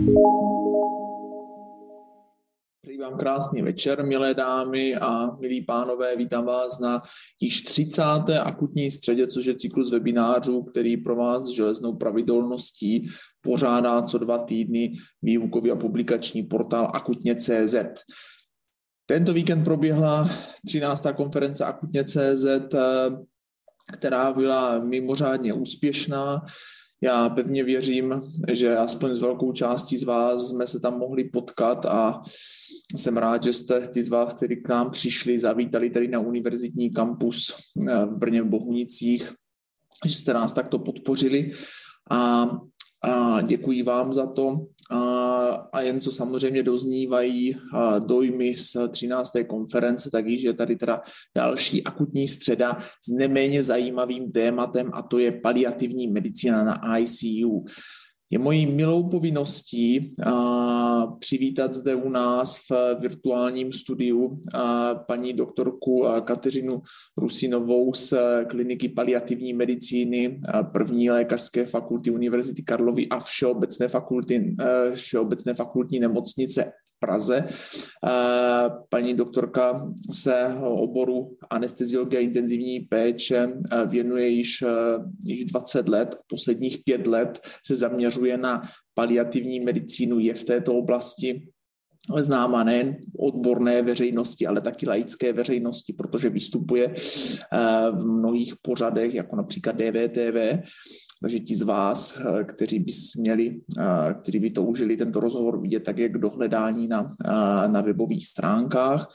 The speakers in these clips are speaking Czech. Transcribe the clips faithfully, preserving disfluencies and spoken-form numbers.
Přeji vám krásný večer, milé dámy a milí pánové, vítám vás na již třicáté akutní středě, což je cyklus webinářů, který pro vás s železnou pravidelností pořádá co dva týdny výukový a publikační portál akutně tečka cé zet. Tento víkend proběhla třináctá konference akutně tečka cé zet, která byla mimořádně úspěšná. Já pevně věřím, že aspoň s velkou částí z vás jsme se tam mohli potkat a jsem rád, že jste ti z vás, kteří k nám přišli, zavítali tady na univerzitní kampus v Brně v Bohunicích, že jste nás takto podpořili a, a děkuji vám za to. A, a jen co samozřejmě doznívají dojmy z třinácté konference, tak již je tady teda další akutní středa s neméně zajímavým tématem a to je paliativní medicína na I C U. Je mojí milou povinností a, přivítat zde u nás v virtuálním studiu a, paní doktorku a, Kateřinu Rusinovou z kliniky paliativní medicíny a, první lékařské fakulty Univerzity Karlovy a Všeobecné, fakulty, a, Všeobecné fakultní nemocnice v Praze. A, paní doktorka se oboru anesteziologie a intenzivní péče věnuje již, již dvacet let, posledních pět let se zaměřuje na paliativní medicínu, je v této oblasti známa nejen odborné veřejnosti, ale taky laické veřejnosti, protože vystupuje v mnohých pořadech, jako například D V T V. Takže ti z vás, kteří by měli, kteří by toužili tento rozhovor vidět, tak je k dohledání na, na webových stránkách.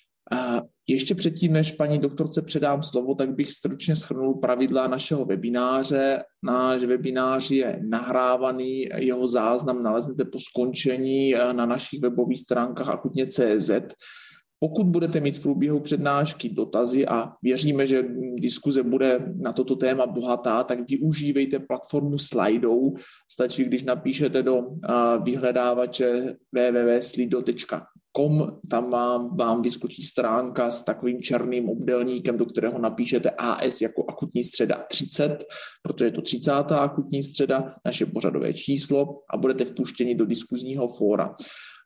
Ještě předtím, než paní doktorce předám slovo, tak bych stručně shrnul pravidla našeho webináře. Náš webinář je nahrávaný, jeho záznam naleznete po skončení na našich webových stránkách akutně tečka cé zet. Pokud budete mít v průběhu přednášky dotazy a věříme, že diskuze bude na toto téma bohatá, tak využívejte platformu Slido. Stačí, když napíšete do vyhledávače w w w tečka slido tečka com, tam vám, vám vyskočí stránka s takovým černým obdélníkem, do kterého napíšete A S jako akutní středa třicet, protože je to třicátá akutní středa, naše pořadové číslo a budete vpuštěni do diskuzního fóra.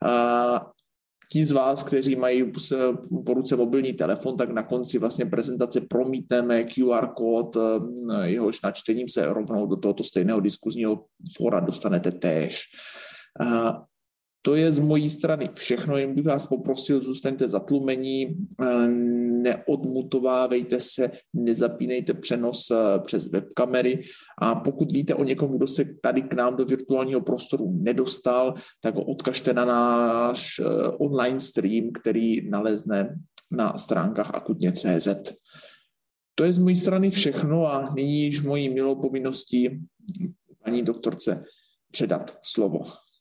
Ti z vás, kteří mají po ruce mobilní telefon, tak na konci vlastně prezentace promítneme Q R kód, jehož načtením se rovnou do tohoto stejného diskuzního fóra dostanete též. To je z mojí strany všechno, jen bych vás poprosil, zůstaňte zatlumení, neodmutovávejte se, nezapínejte přenos přes webkamery a pokud víte o někom, kdo se tady k nám do virtuálního prostoru nedostal, tak ho odkažte na náš online stream, který nalezne na stránkách akutně tečka cé zet. To je z mojí strany všechno a nyní již mojí milou povinností paní doktorce předat slovo.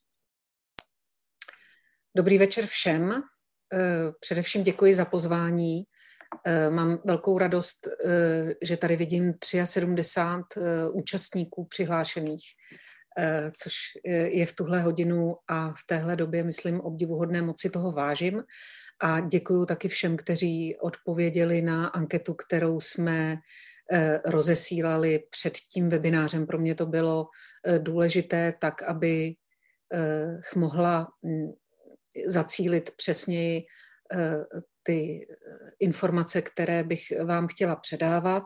Dobrý večer všem. Především děkuji za pozvání. Mám velkou radost, že tady vidím sedmdesát tři účastníků přihlášených, což je v tuhle hodinu a v téhle době, myslím, obdivuhodné, moc si toho vážím. A děkuji taky všem, kteří odpověděli na anketu, kterou jsme rozesílali před tím webinářem. Pro mě to bylo důležité tak, aby mohla zacílit přesněji ty informace, které bych vám chtěla předávat.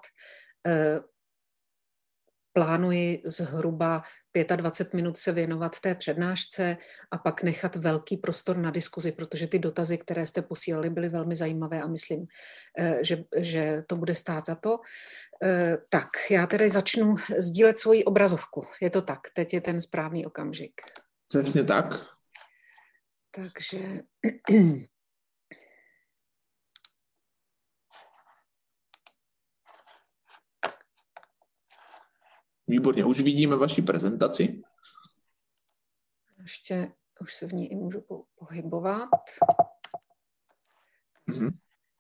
Plánuji zhruba dvacet pět minut se věnovat té přednášce a pak nechat velký prostor na diskuzi, protože ty dotazy, které jste posílali, byly velmi zajímavé a myslím, že, že to bude stát za to. Tak, já tedy začnu sdílet svoji obrazovku. Je to tak, teď je ten správný okamžik. Přesně tak. Takže výborně, už vidíme vaši prezentaci. Ještě už se v ní i můžu pohybovat. Mm-hmm.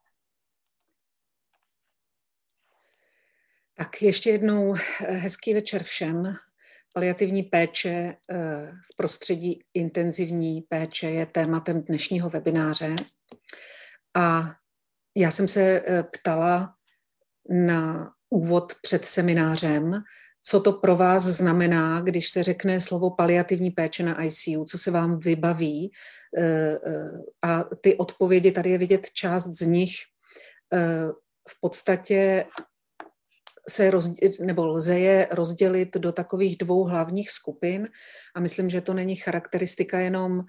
Tak ještě jednou hezký večer všem. Paliativní péče v prostředí intenzivní péče je tématem dnešního webináře. A já jsem se ptala na úvod před seminářem, co to pro vás znamená, když se řekne slovo paliativní péče na I C U, co se vám vybaví. A ty odpovědi, tady je vidět část z nich, v podstatě se rozděl, nebo lze je rozdělit do takových dvou hlavních skupin a myslím, že to není charakteristika jenom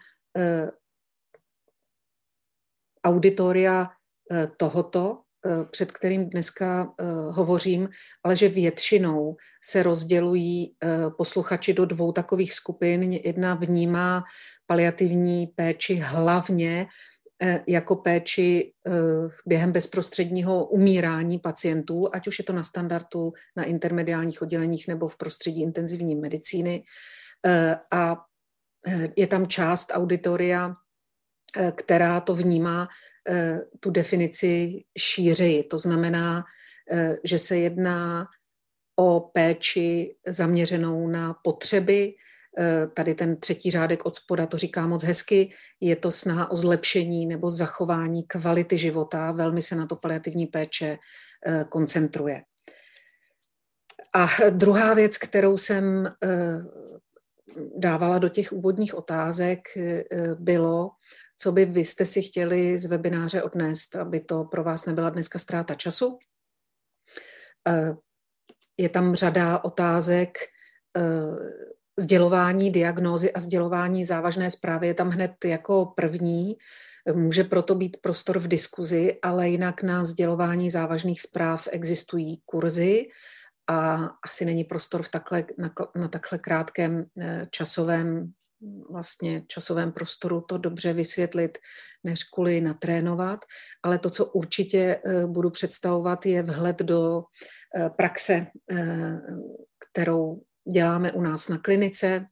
auditoria tohoto, před kterým dneska hovořím, ale že většinou se rozdělují posluchači do dvou takových skupin. Jedna vnímá paliativní péči hlavně jako péči během bezprostředního umírání pacientů, ať už je to na standardu, na intermediálních odděleních nebo v prostředí intenzivní medicíny. A je tam část auditoria, která to vnímá tu definici šířeji. To znamená, že se jedná o péči zaměřenou na potřeby. Tady ten třetí řádek od spoda to říká moc hezky. Je to snaha o zlepšení nebo zachování kvality života. Velmi se na to paliativní péče koncentruje. A druhá věc, kterou jsem dávala do těch úvodních otázek, bylo, co by vy jste si chtěli z webináře odnést, aby to pro vás nebyla dneska ztráta času. Je tam řada otázek, sdělování diagnózy a sdělování závažné zprávy je tam hned jako první. Může proto být prostor v diskuzi, ale jinak na sdělování závažných zpráv existují kurzy a asi není prostor v takhle, na, na takhle krátkém časovém vlastně časovém prostoru to dobře vysvětlit, než kvůli natrénovat, ale to, co určitě budu představovat, je vhled do praxe, kterou děláme u nás na klinice,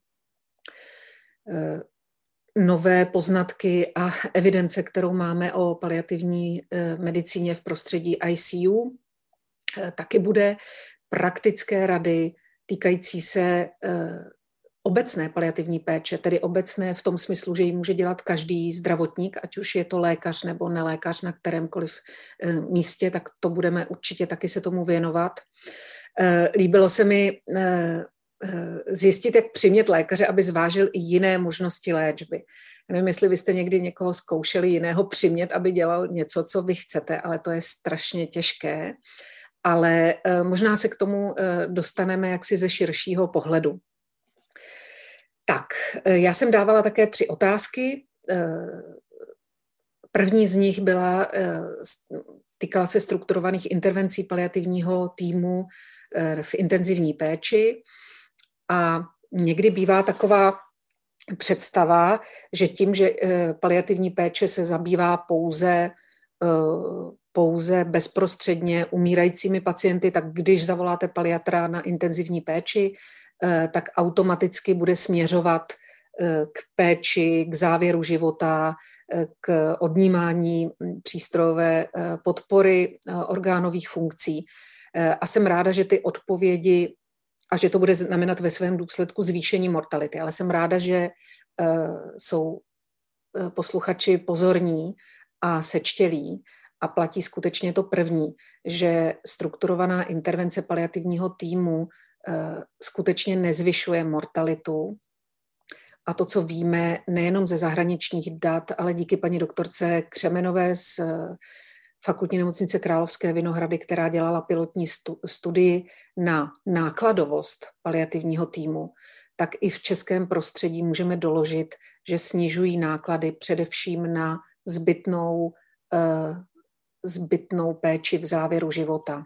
nové poznatky a evidence, kterou máme o paliativní medicíně v prostředí I C U. Taky bude praktické rady týkající se obecné paliativní péče, tedy obecné v tom smyslu, že ji může dělat každý zdravotník, ať už je to lékař nebo nelékař na kterémkoliv místě, tak to budeme určitě taky se tomu věnovat. Líbilo se mi zjistit, jak přimět lékaře, aby zvážil i jiné možnosti léčby. Já nevím, jestli vy jste někdy někoho zkoušeli jiného přimět, aby dělal něco, co vy chcete, ale to je strašně těžké. Ale možná se k tomu dostaneme jaksi ze širšího pohledu. Tak, já jsem dávala také tři otázky. První z nich byla, týkala se strukturovaných intervencí paliativního týmu v intenzivní péči a někdy bývá taková představa, že tím, že paliativní péče se zabývá pouze, pouze bezprostředně umírajícími pacienty, tak když zavoláte paliatra na intenzivní péči, tak automaticky bude směřovat k péči, k závěru života, k odnímání přístrojové podpory orgánových funkcí. A jsem ráda, že ty odpovědi, a že to bude znamenat ve svém důsledku zvýšení mortality, ale jsem ráda, že jsou posluchači pozorní a sečtělí a platí skutečně to první, že strukturovaná intervence paliativního týmu skutečně nezvyšuje mortalitu. A to, co víme nejenom ze zahraničních dat, ale díky paní doktorce Křemenové z Fakultní nemocnice Královské Vinohrady, která dělala pilotní studii na nákladovost paliativního týmu, tak i v českém prostředí můžeme doložit, že snižují náklady především na zbytnou, zbytnou péči v závěru života.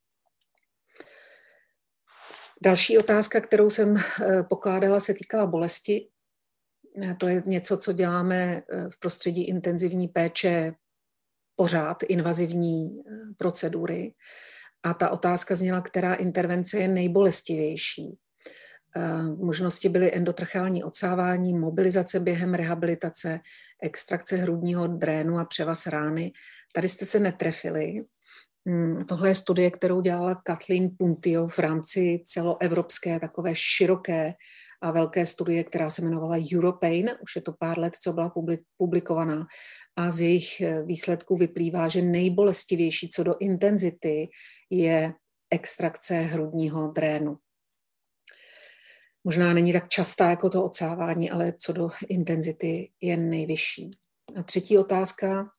Další otázka, kterou jsem pokládala, se týkala bolesti. To je něco, co děláme v prostředí intenzivní péče pořád, invazivní procedury. A ta otázka zněla, která intervence je nejbolestivější. Možnosti byly endotracheální odsávání, mobilizace během rehabilitace, extrakce hrudního drénu a převaz rány. Tady jste se netrefili. Tohle je studie, kterou dělala Kathleen Puntio v rámci celoevropské takové široké a velké studie, která se jmenovala Europain. Už je to pár let, co byla publikovaná. A z jejich výsledků vyplývá, že nejbolestivější co do intenzity je extrakce hrudního drénu. možná není tak častá jako to odsávání, ale co do intenzity je nejvyšší. A třetí otázka.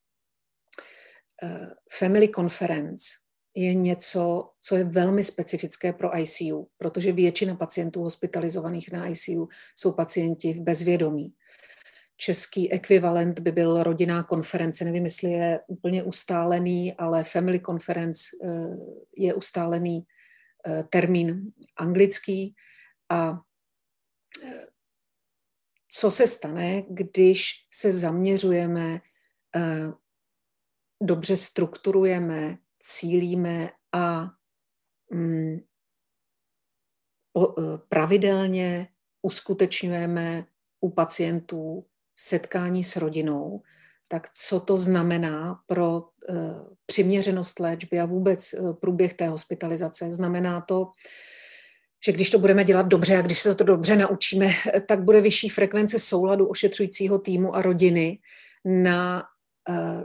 Family conference je něco, co je velmi specifické pro I C U, protože většina pacientů hospitalizovaných na I C U jsou pacienti v bezvědomí. Český ekvivalent by byl rodinná konference, nevím, jestli je úplně ustálený, ale family conference je ustálený termín anglický. A co se stane, když se zaměřujeme, dobře strukturujeme, cílíme a mm, pravidelně uskutečňujeme u pacientů setkání s rodinou, tak co to znamená pro uh, přiměřenost léčby a vůbec uh, průběh té hospitalizace. Znamená to, že když to budeme dělat dobře a když se to dobře naučíme, tak bude vyšší frekvence souladu ošetřujícího týmu a rodiny na uh,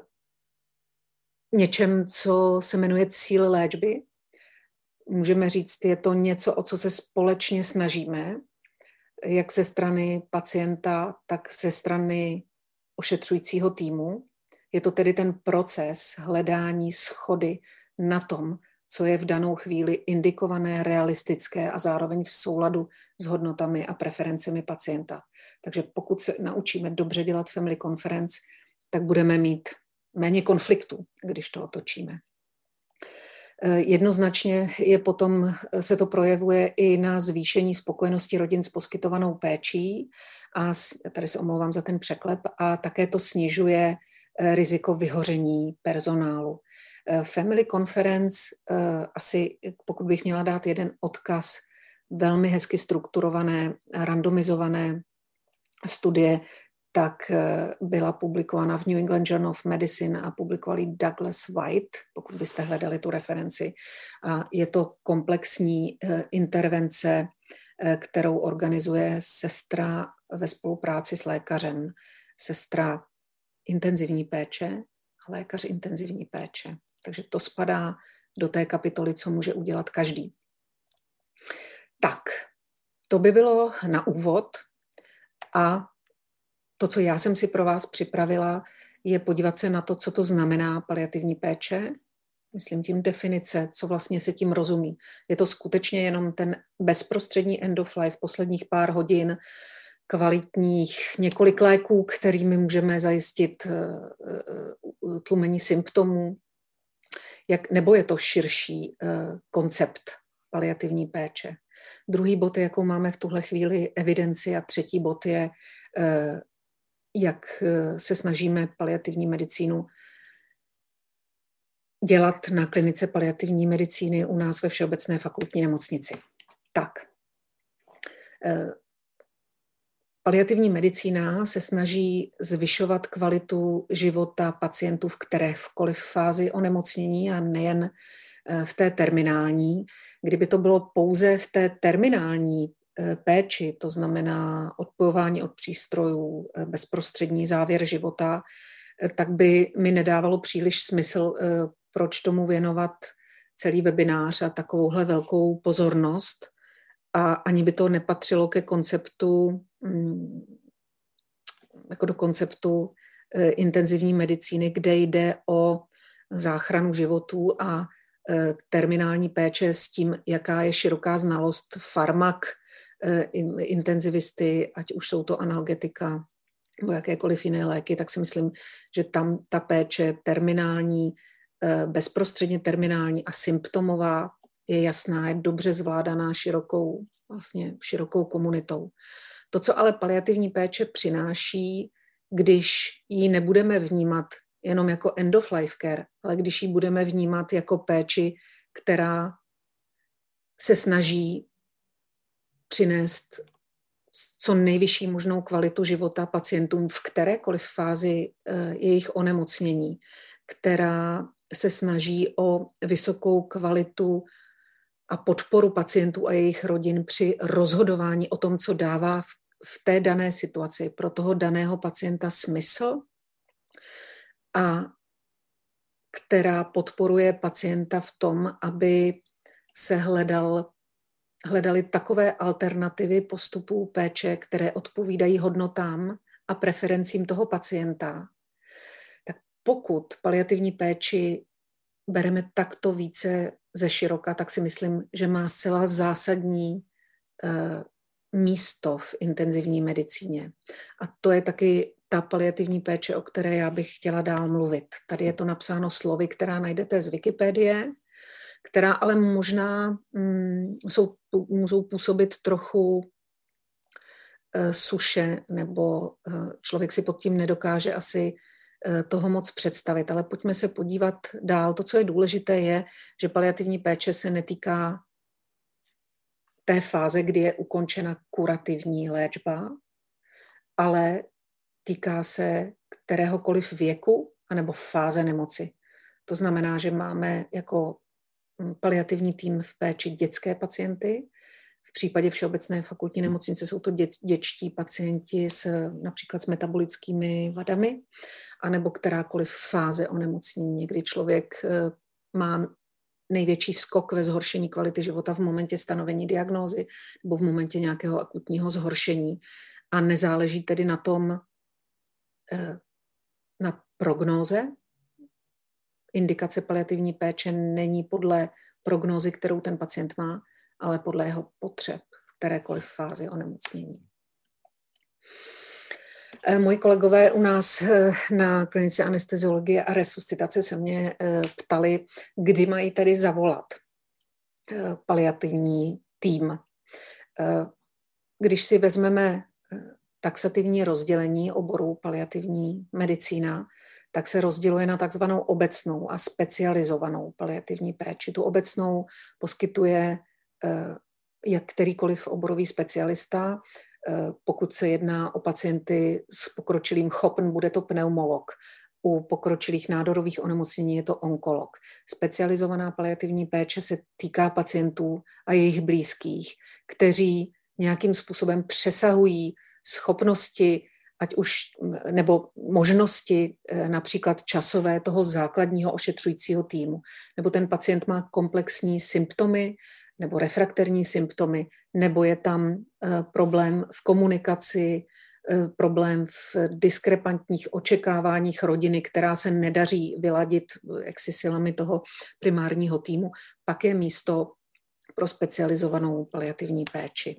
něčem, co se jmenuje cíl léčby. Můžeme říct, je to něco, o co se společně snažíme, jak ze strany pacienta, tak ze strany ošetřujícího týmu. Je to tedy ten proces hledání shody na tom, co je v danou chvíli indikované, realistické a zároveň v souladu s hodnotami a preferencemi pacienta. Takže pokud se naučíme dobře dělat family conference, tak budeme mít méně konfliktů, když to otočíme. Jednoznačně je potom, se to projevuje i na zvýšení spokojenosti rodin s poskytovanou péčí a tady se omlouvám za ten překlep, a také to snižuje riziko vyhoření personálu. Family conference, asi pokud bych měla dát jeden odkaz, velmi hezky strukturované, randomizované studie, tak byla publikována v New England Journal of Medicine a publikovali Douglas White, pokud byste hledali tu referenci. A je to komplexní intervence, kterou organizuje sestra ve spolupráci s lékařem. Sestra intenzivní péče a lékař intenzivní péče. Takže to spadá do té kapitoly, co může udělat každý. Tak, to by bylo na úvod a to, co já jsem si pro vás připravila, je podívat se na to, co to znamená paliativní péče. Myslím tím definice, co vlastně se tím rozumí. Je to skutečně jenom ten bezprostřední end of life, posledních pár hodin, kvalitních několik léků, kterými můžeme zajistit tlumení symptomů, jak, nebo je to širší koncept paliativní péče. Druhý bod je, jakou máme v tuhle chvíli evidenci, a třetí bod je, jak se snažíme paliativní medicínu dělat na klinice paliativní medicíny u nás ve Všeobecné fakultní nemocnici. Tak, paliativní medicína se snaží zvyšovat kvalitu života pacientů v kterékoliv fázi onemocnění a nejen v té terminální. Kdyby to bylo pouze v té terminální péči, to znamená odpojování od přístrojů, bezprostřední závěr života, tak by mi nedávalo příliš smysl, proč tomu věnovat celý webinář a takovouhle velkou pozornost. A ani by to nepatřilo ke konceptu, jako do konceptu intenzivní medicíny, kde jde o záchranu životů a terminální péče s tím, jaká je široká znalost farmak, intenzivisty, ať už jsou to analgetika nebo jakékoliv jiné léky, tak si myslím, že tam ta péče terminální, bezprostředně terminální a symptomová je jasná, je dobře zvládaná širokou, vlastně širokou komunitou. To, co ale paliativní péče přináší, když ji nebudeme vnímat jenom jako end of life care, ale když ji budeme vnímat jako péči, která se snaží přinést co nejvyšší možnou kvalitu života pacientům v kterékoliv fázi jejich onemocnění, která se snaží o vysokou kvalitu a podporu pacientů a jejich rodin při rozhodování o tom, co dává v, v té dané situaci pro toho daného pacienta smysl, a která podporuje pacienta v tom, aby se hledal hledali takové alternativy postupů péče, které odpovídají hodnotám a preferencím toho pacienta, tak pokud paliativní péči bereme takto více ze široka, tak si myslím, že má zcela zásadní uh, místo v intenzivní medicíně. A to je taky ta paliativní péče, o které já bych chtěla dál mluvit. Tady je to napsáno slovy, která najdete z Wikipedie, která ale možná mm, jsou, můžou působit trochu uh, suše, nebo uh, člověk si pod tím nedokáže asi uh, toho moc představit. Ale pojďme se podívat dál. To, co je důležité, je, že paliativní péče se netýká té fáze, kdy je ukončena kurativní léčba, ale týká se kteréhokoliv věku anebo fáze nemoci. To znamená, že máme jako paliativní tým v péči dětské pacienty. V případě Všeobecné fakultní nemocnice jsou to dět, dětští pacienti s, například s metabolickými vadami, anebo kterákoliv fáze onemocnění. Někdy člověk má největší skok ve zhoršení kvality života v momentě stanovení diagnózy nebo v momentě nějakého akutního zhoršení. A nezáleží tedy na tom, na prognóze. Indikace paliativní péče není podle prognózy, kterou ten pacient má, ale podle jeho potřeb v kterékoliv fázi onemocnění. Moji kolegové u nás na klinice anesteziologie a resuscitace se mě ptali, kdy mají tedy zavolat paliativní tým. Když si vezmeme taxativní rozdělení oboru paliativní medicína, tak se rozděluje na takzvanou obecnou a specializovanou paliativní péči. Tu obecnou poskytuje jak kterýkoliv oborový specialista. Pokud se jedná o pacienty s pokročilým chopn, bude to pneumolog. U pokročilých nádorových onemocnění je to onkolog. Specializovaná paliativní péče se týká pacientů a jejich blízkých, kteří nějakým způsobem přesahují schopnosti, ať už, nebo možnosti například časové toho základního ošetřujícího týmu. Nebo ten pacient má komplexní symptomy, nebo refrakterní symptomy, nebo je tam problém v komunikaci, problém v diskrepantních očekáváních rodiny, která se nedaří vyladit jaksi silami toho primárního týmu, pak je místo pro specializovanou paliativní péči.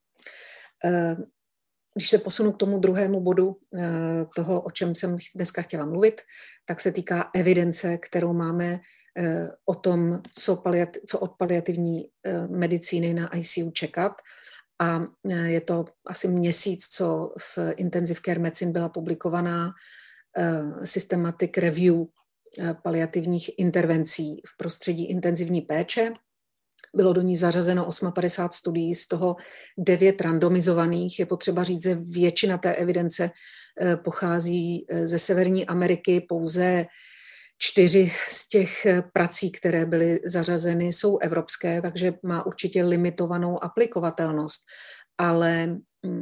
Když se posunu k tomu druhému bodu toho, o čem jsem dneska chtěla mluvit, tak se týká evidence, kterou máme o tom, co, paliat, co od paliativní medicíny na I C U čekat. A je to asi měsíc, co v Intensive Care Medicine byla publikovaná Systematic Review paliativních intervencí v prostředí intenzivní péče. Bylo do ní zařazeno padesát osm studií, z toho devět randomizovaných. Je potřeba říct, že většina té evidence pochází ze Severní Ameriky, pouze čtyři z těch prací, které byly zařazeny, jsou evropské, takže má určitě limitovanou aplikovatelnost. Ale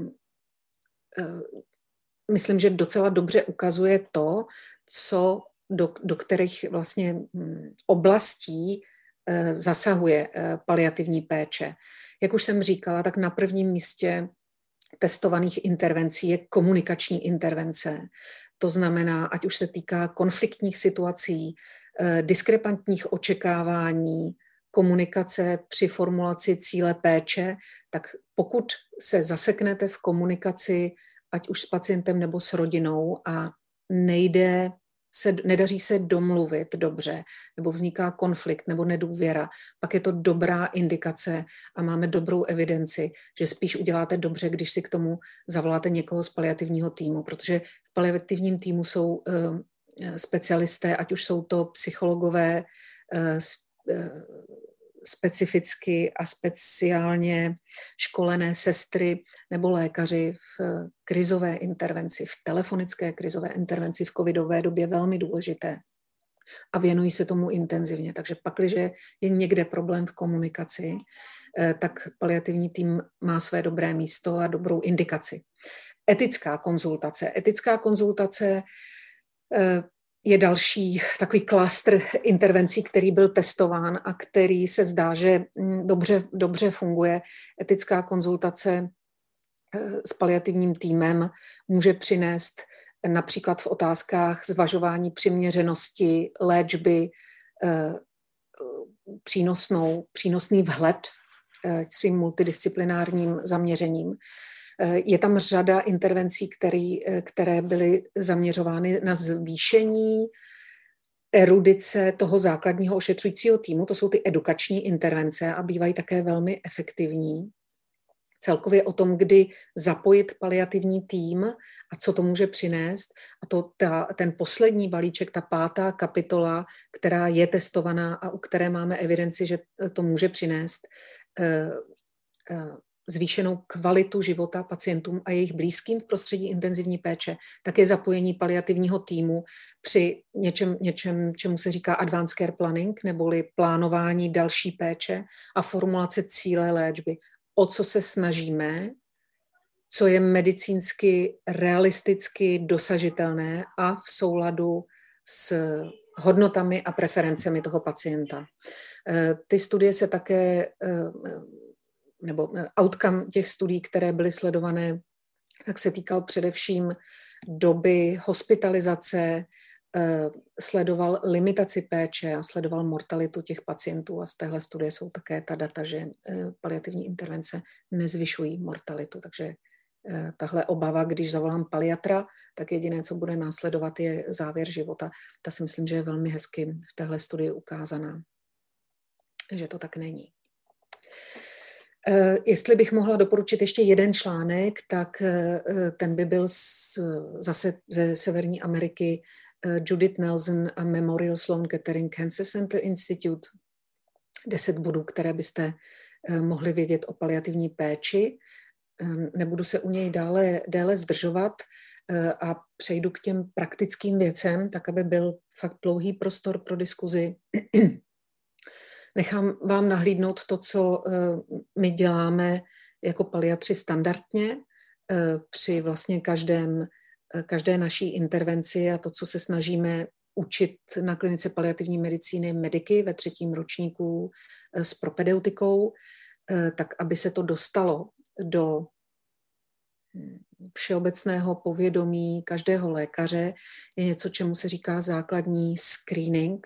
myslím, že docela dobře ukazuje to, co do, do kterých vlastně oblastí zasahuje paliativní péče. Jak už jsem říkala, tak na prvním místě testovaných intervencí je komunikační intervence. To znamená, ať už se týká konfliktních situací, diskrepantních očekávání, komunikace při formulaci cíle péče, tak pokud se zaseknete v komunikaci, ať už s pacientem nebo s rodinou a nejde se, nedaří se domluvit dobře, nebo vzniká konflikt nebo nedůvěra, pak je to dobrá indikace a máme dobrou evidenci, že spíš uděláte dobře, když si k tomu zavoláte někoho z paliativního týmu, protože v paliativním týmu jsou uh, specialisté, ať už jsou to psychologové, uh, specificky a speciálně školené sestry nebo lékaři v krizové intervenci, v telefonické krizové intervenci v covidové době velmi důležité a věnují se tomu intenzivně. Takže pakliže je někde problém v komunikaci, tak paliativní tým má své dobré místo a dobrou indikaci. Etická konzultace. Etická konzultace je další takový klastr intervencí, který byl testován a který se zdá, že dobře, dobře funguje. Etická konzultace s paliativním týmem může přinést například v otázkách zvažování přiměřenosti léčby přínosnou, přínosný vhled svým multidisciplinárním zaměřením. Je tam řada intervencí, který, které byly zaměřovány na zvýšení erudice toho základního ošetřujícího týmu. To jsou ty edukační intervence a bývají také velmi efektivní. Celkově o tom, kdy zapojit paliativní tým a co to může přinést. A to ta, ten poslední balíček, ta pátá kapitola, která je testovaná a u které máme evidenci, že to může přinést eh, eh, zvýšenou kvalitu života pacientům a jejich blízkým v prostředí intenzivní péče, také zapojení paliativního týmu při něčem, něčem, čemu se říká advanced care planning, neboli plánování další péče a formulace cíle léčby. O co se snažíme, co je medicínsky realisticky dosažitelné a v souladu s hodnotami a preferencemi toho pacienta. Ty studie se také, nebo outcome těch studií, které byly sledované, tak se týkal především doby hospitalizace, sledoval limitaci péče a sledoval mortalitu těch pacientů a z téhle studie jsou také ta data, že paliativní intervence nezvyšují mortalitu, takže tahle obava, když zavolám paliatra, tak jediné, co bude následovat, je závěr života. Ta si myslím, že je velmi hezky v téhle studii ukázaná, že to tak není. Jestli bych mohla doporučit ještě jeden článek, tak ten by byl z, zase ze Severní Ameriky, Judith Nelson a Memorial Sloan Kettering Cancer Center Institute. Deset bodů, které byste mohli vědět o paliativní péči. Nebudu se u něj dále, déle zdržovat a přejdu k těm praktickým věcem, tak aby byl fakt dlouhý prostor pro diskuzi. Nechám vám nahlídnout to, co my děláme jako paliatři standardně při vlastně každém, každé naší intervenci a to, co se snažíme učit na klinice paliativní medicíny mediky ve třetím ročníku s propedeutikou, tak aby se to dostalo do všeobecného povědomí každého lékaře, je něco, čemu se říká základní screening.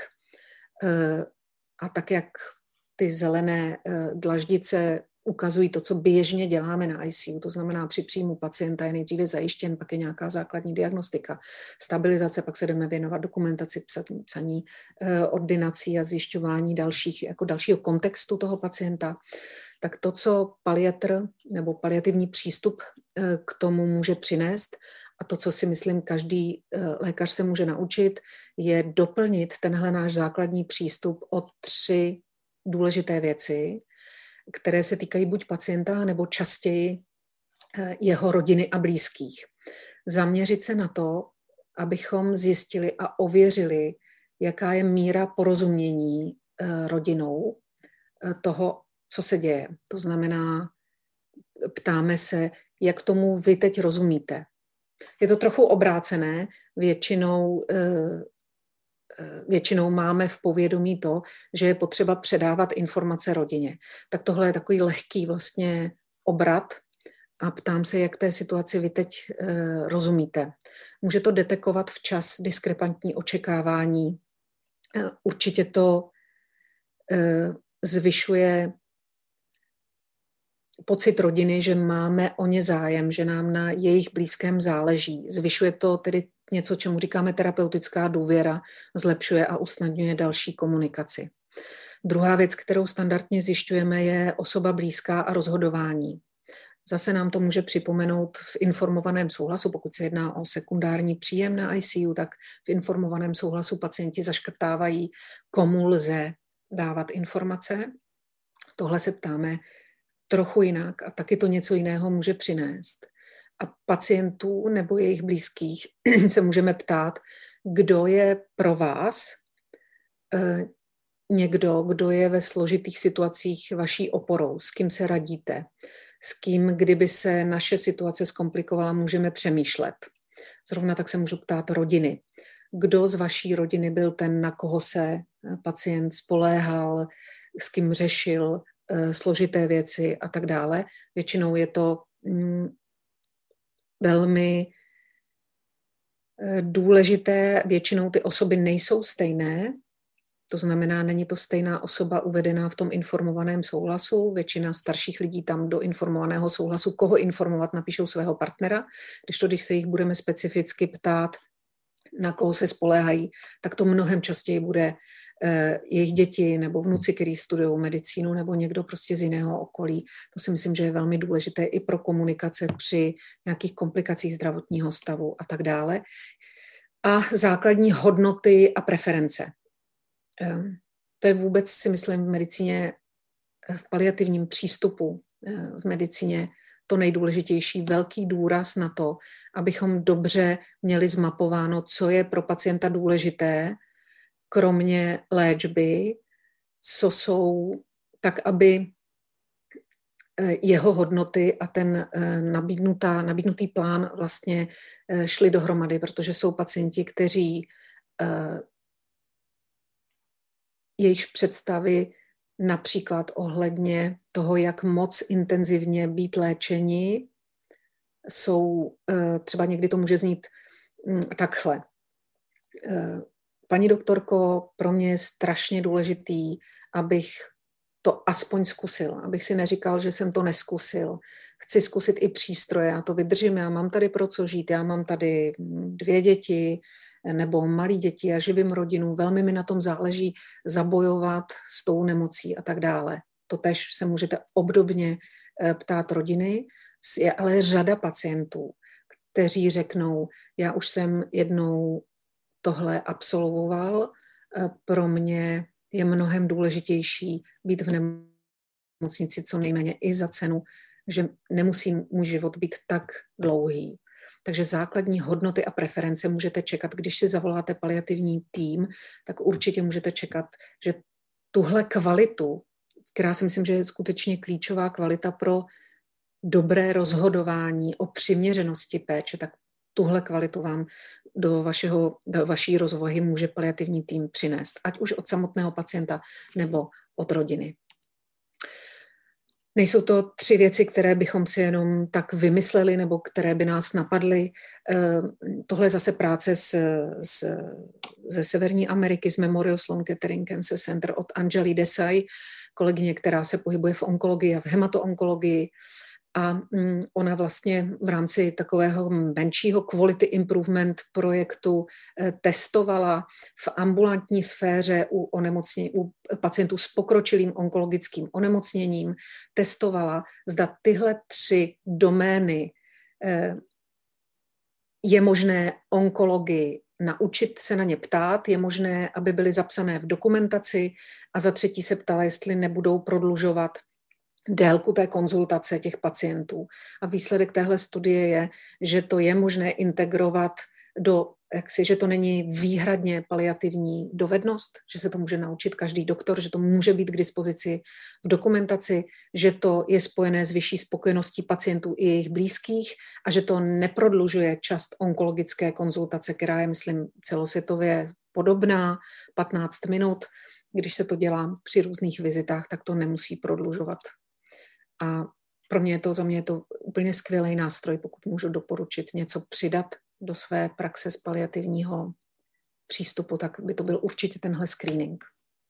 A tak, jak ty zelené dlaždice ukazují to, co běžně děláme na I C U, to znamená při příjmu pacienta je nejdříve zajištěn, pak je nějaká základní diagnostika, stabilizace, pak se jdeme věnovat dokumentaci, psaní ordinací a zjišťování dalších, jako dalšího kontextu toho pacienta. Tak to, co paliatr nebo paliativní přístup k tomu může přinést a to, co si myslím každý lékař se může naučit, je doplnit tenhle náš základní přístup o tři důležité věci, které se týkají buď pacienta, nebo častěji jeho rodiny a blízkých. Zaměřit se na to, abychom zjistili a ověřili, jaká je míra porozumění rodinou toho, co se děje. To znamená, ptáme se, jak tomu vy teď rozumíte. Je to trochu obrácené, většinou, většinou máme v povědomí to, že je potřeba předávat informace rodině. Tak tohle je takový lehký vlastně obrat a ptám se, jak té situaci vy teď rozumíte. Může to detekovat včas diskrepantní očekávání. Určitě to zvyšuje pocit rodiny, že máme o ně zájem, že nám na jejich blízkém záleží. Zvyšuje to tedy něco, čemu říkáme terapeutická důvěra, zlepšuje a usnadňuje další komunikaci. Druhá věc, kterou standardně zjišťujeme, je osoba blízká a rozhodování. Zase nám to může připomenout v informovaném souhlasu, pokud se jedná o sekundární příjem na I C U, tak v informovaném souhlasu pacienti zaškrtávají, komu lze dávat informace. Tohle se ptáme trochu jinak a taky to něco jiného může přinést. A pacientů nebo jejich blízkých se můžeme ptát, kdo je pro vás eh, někdo, kdo je ve složitých situacích vaší oporou, s kým se radíte, s kým, kdyby se naše situace zkomplikovala, můžeme přemýšlet. Zrovna tak se můžu ptát rodiny. kdo z vaší rodiny byl ten, na koho se pacient spoléhal, s kým řešil složité věci a tak dále. Většinou je to mm, velmi důležité, většinou ty osoby nejsou stejné, to znamená, není to stejná osoba uvedená v tom informovaném souhlasu. Většina starších lidí tam do informovaného souhlasu, koho informovat, napíšou svého partnera. Když to, když se jich budeme specificky ptát, na koho se spoléhají, tak to mnohem častěji bude eh, jejich děti nebo vnuci, kteří studují medicínu, nebo někdo prostě z jiného okolí. To si myslím, že je velmi důležité i pro komunikace při nějakých komplikacích zdravotního stavu a tak dále. A základní hodnoty a preference. Eh, to je vůbec, si myslím, v medicíně, v paliativním přístupu, eh, v medicíně to nejdůležitější, velký důraz na to, abychom dobře měli zmapováno, co je pro pacienta důležité, kromě léčby, co jsou, tak aby jeho hodnoty a ten nabídnutá, nabídnutý plán vlastně šly dohromady, protože jsou pacienti, kteří jejichž představy například ohledně toho, jak moc intenzivně být léčeni, jsou, třeba někdy to může znít takhle. Paní doktorko, pro mě je strašně důležitý, abych to aspoň zkusil, abych si neříkal, že jsem to neskusil. Chci zkusit i přístroje, já to vydržím, já mám tady pro co žít, já mám tady dvě děti, nebo malí děti a živím rodinu, velmi mi na tom záleží zabojovat s tou nemocí a tak dále. Totéž se můžete obdobně ptát rodiny, je ale řada pacientů, kteří řeknou, já už jsem jednou tohle absolvoval, pro mě je mnohem důležitější být v nemocnici co nejméně i za cenu, že nemusí můj život být tak dlouhý. Takže základní hodnoty a preference můžete čekat, když si zavoláte paliativní tým, tak určitě můžete čekat, že tuhle kvalitu, která si myslím, že je skutečně klíčová kvalita pro dobré rozhodování o přiměřenosti péče, tak tuhle kvalitu vám do, vašeho, do vaší rozvahy může paliativní tým přinést, ať už od samotného pacienta nebo od rodiny. Nejsou to tři věci, které bychom si jenom tak vymysleli nebo které by nás napadly. Tohle je zase práce z, z, ze Severní Ameriky, z Memorial Sloan Kettering Cancer Center od Anjali Desai, kolegyně, která se pohybuje v onkologii a v hematoonkologii. A ona vlastně v rámci takového menšího quality improvement projektu testovala v ambulantní sféře u, onemocnění, u pacientů s pokročilým onkologickým onemocněním, testovala, zda tyhle tři domény je možné onkologii naučit se na ně ptát, je možné, aby byly zapsané v dokumentaci, a za třetí se ptala, jestli nebudou prodlužovat délku té konzultace těch pacientů. A výsledek téhle studie je, že to je možné integrovat do, jaksi, že to není výhradně paliativní dovednost, že se to může naučit každý doktor, že to může být k dispozici v dokumentaci, že to je spojené s vyšší spokojeností pacientů i jejich blízkých a že to neprodlužuje čas onkologické konzultace, která je, myslím, celosvětově podobná, patnáct minut. Když se to dělá při různých vizitách, tak to nemusí prodlužovat. A pro mě je to, za mě je to úplně skvělý nástroj, pokud můžu doporučit něco přidat do své praxe z paliativního přístupu, tak by to byl určitě tenhle screening.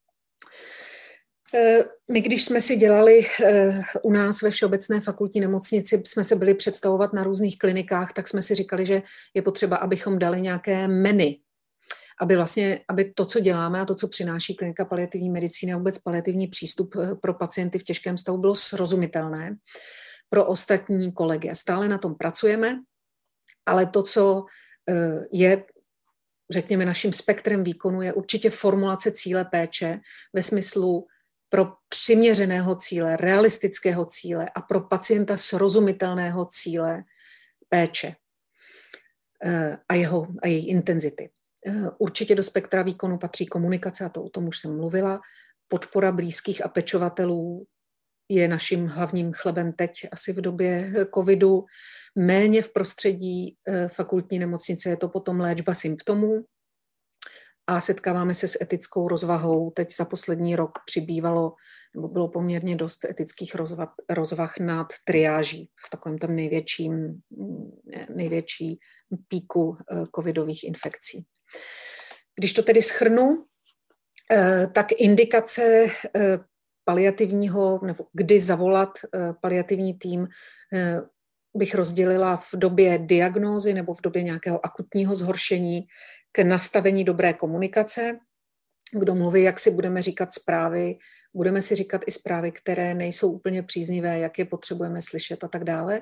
My, když jsme si dělali u nás ve Všeobecné fakultní nemocnici, jsme se byli představovat na různých klinikách, tak jsme si říkali, že je potřeba, abychom dali nějaké menu, aby vlastně, aby to, co děláme a to, co přináší klinika paliativní medicíny a vůbec paliativní přístup pro pacienty v těžkém stavu, bylo srozumitelné pro ostatní kolegy. Stále na tom pracujeme, ale to, co je, řekněme, naším spektrem výkonu, je určitě formulace cíle péče ve smyslu pro přiměřeného cíle, realistického cíle a pro pacienta srozumitelného cíle péče a, jeho, a její intenzity. Určitě do spektra výkonu patří komunikace, a to o tom už jsem mluvila. Podpora blízkých a pečovatelů je naším hlavním chlebem teď, asi v době covidu. Méně v prostředí fakultní nemocnice je to potom léčba symptomů, a setkáváme se s etickou rozvahou. Teď za poslední rok přibývalo, nebo bylo poměrně dost etických rozvah, rozvah nad triáží v takovém tom největším, největší píku covidových infekcí. Když to tedy shrnu, tak indikace paliativního, nebo kdy zavolat paliativní tým, bych rozdělila v době diagnózy nebo v době nějakého akutního zhoršení k nastavení dobré komunikace. Kdo mluví, jak si budeme říkat zprávy, budeme si říkat i zprávy, které nejsou úplně příznivé, jak je potřebujeme slyšet a tak dále.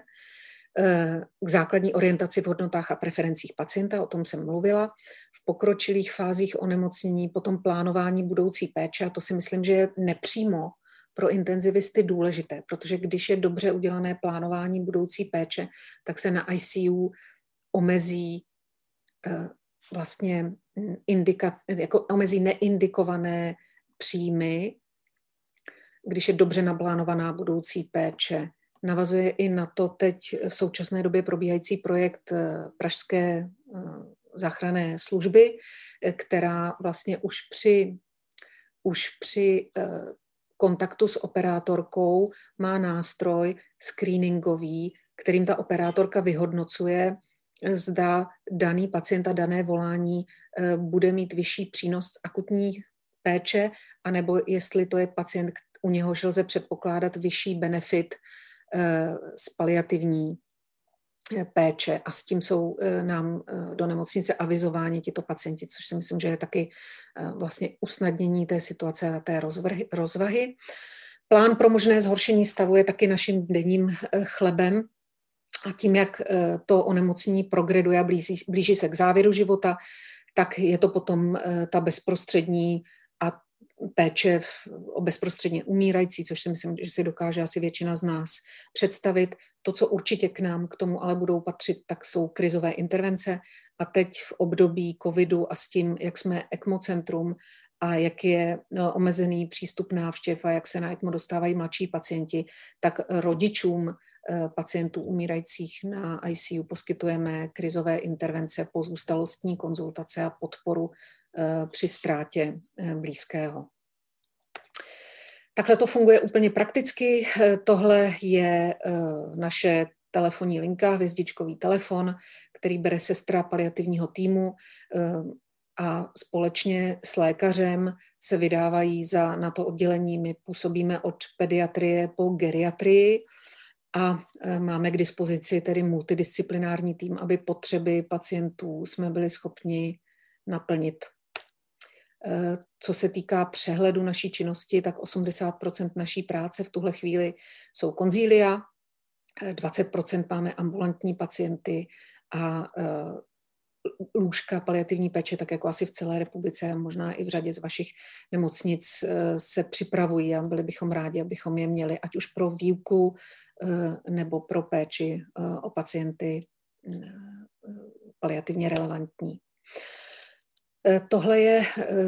K základní orientaci v hodnotách a preferencích pacienta, o tom jsem mluvila. V pokročilých fázích onemocnění potom plánování budoucí péče, a to si myslím, že je nepřímo pro intenzivisty důležité, protože když je dobře udělané plánování budoucí péče, tak se na I C U omezí vlastně indika, jako omezí neindikované příjmy, když je dobře naplánovaná budoucí péče. Navazuje i na to teď v současné době probíhající projekt Pražské záchranné služby, která vlastně už při, už při kontaktu s operátorkou má nástroj screeningový, kterým ta operátorka vyhodnocuje, zda daný pacient a dané volání bude mít vyšší přínos akutní péče, anebo jestli to je pacient, u něhož lze předpokládat vyšší benefit z paliativní péče, a s tím jsou nám do nemocnice avizováni tito pacienti, což si myslím, že je taky vlastně usnadnění té situace a té rozvrhy, rozvahy. Plán pro možné zhoršení stavu je taky naším denním chlebem, a tím, jak to onemocnění progreduje a blíží, blíží se k závěru života, tak je to potom ta bezprostřední a péče o bezprostředně umírající, což si myslím, že si dokáže asi většina z nás představit. To, co určitě k nám k tomu ale budou patřit, tak jsou krizové intervence. A teď v období covidu a s tím, jak jsme ECMO centrum a jak je omezený přístup návštěv a jak se na ECMO dostávají mladší pacienti, tak rodičům pacientů umírajících na I C U poskytujeme krizové intervence, pozůstalostní konzultace a podporu při ztrátě blízkého. Takhle to funguje úplně prakticky. Tohle je naše telefonní linka, hvězdičkový telefon, který bere sestra paliativního týmu a společně s lékařem se vydávají za, na to oddělení. My působíme od pediatrie po geriatrii a máme k dispozici tedy multidisciplinární tým, aby potřeby pacientů jsme byli schopni naplnit. Co se týká přehledu naší činnosti, tak osmdesát procent naší práce v tuhle chvíli jsou konzília, dvacet procent máme ambulantní pacienty a lůžka paliativní péče, tak jako asi v celé republice a možná i v řadě z vašich nemocnic se připravují a byli bychom rádi, abychom je měli, ať už pro výuku nebo pro péči o pacienty paliativně relevantní. Tohle je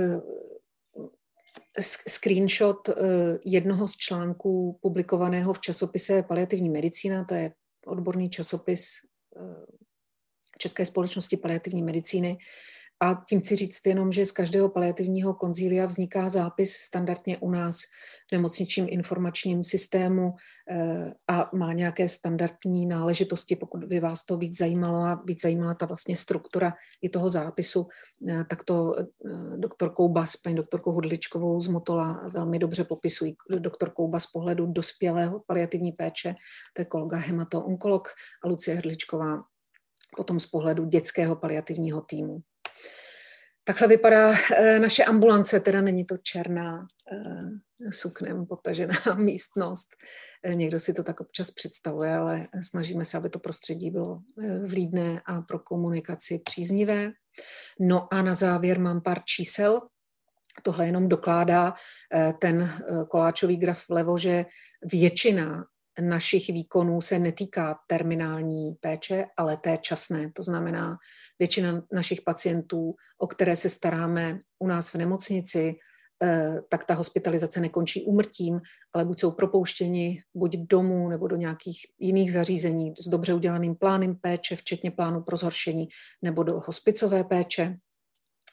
screenshot jednoho z článků publikovaného v časopise Paliativní medicína, to je odborný časopis České společnosti paliativní medicíny. A tím chci říct jenom, že z každého paliativního konzília vzniká zápis standardně u nás v nemocničním informačním systému a má nějaké standardní náležitosti. Pokud by vás to víc zajímalo a víc zajímala ta vlastně struktura i toho zápisu, tak to doktor Kouba s paní doktorkou Hudličkovou z Motola velmi dobře popisují. Doktor Kouba z pohledu dospělého paliativní péče, to je kolega hemato-onkolog, a Lucie Hrdličková potom z pohledu dětského paliativního týmu. Takhle vypadá naše ambulance, teda není to černá suknem potažená místnost. Někdo si to tak občas představuje, ale snažíme se, aby to prostředí bylo vlídné a pro komunikaci příznivé. No a na závěr mám pár čísel. Tohle jenom dokládá ten koláčový graf vlevo, že většina našich výkonů se netýká terminální péče, ale té časné. To znamená, většina našich pacientů, o které se staráme u nás v nemocnici, tak ta hospitalizace nekončí úmrtím, ale buď jsou propouštěni buď domů nebo do nějakých jiných zařízení s dobře udělaným plánem péče, včetně plánu pro zhoršení, nebo do hospicové péče.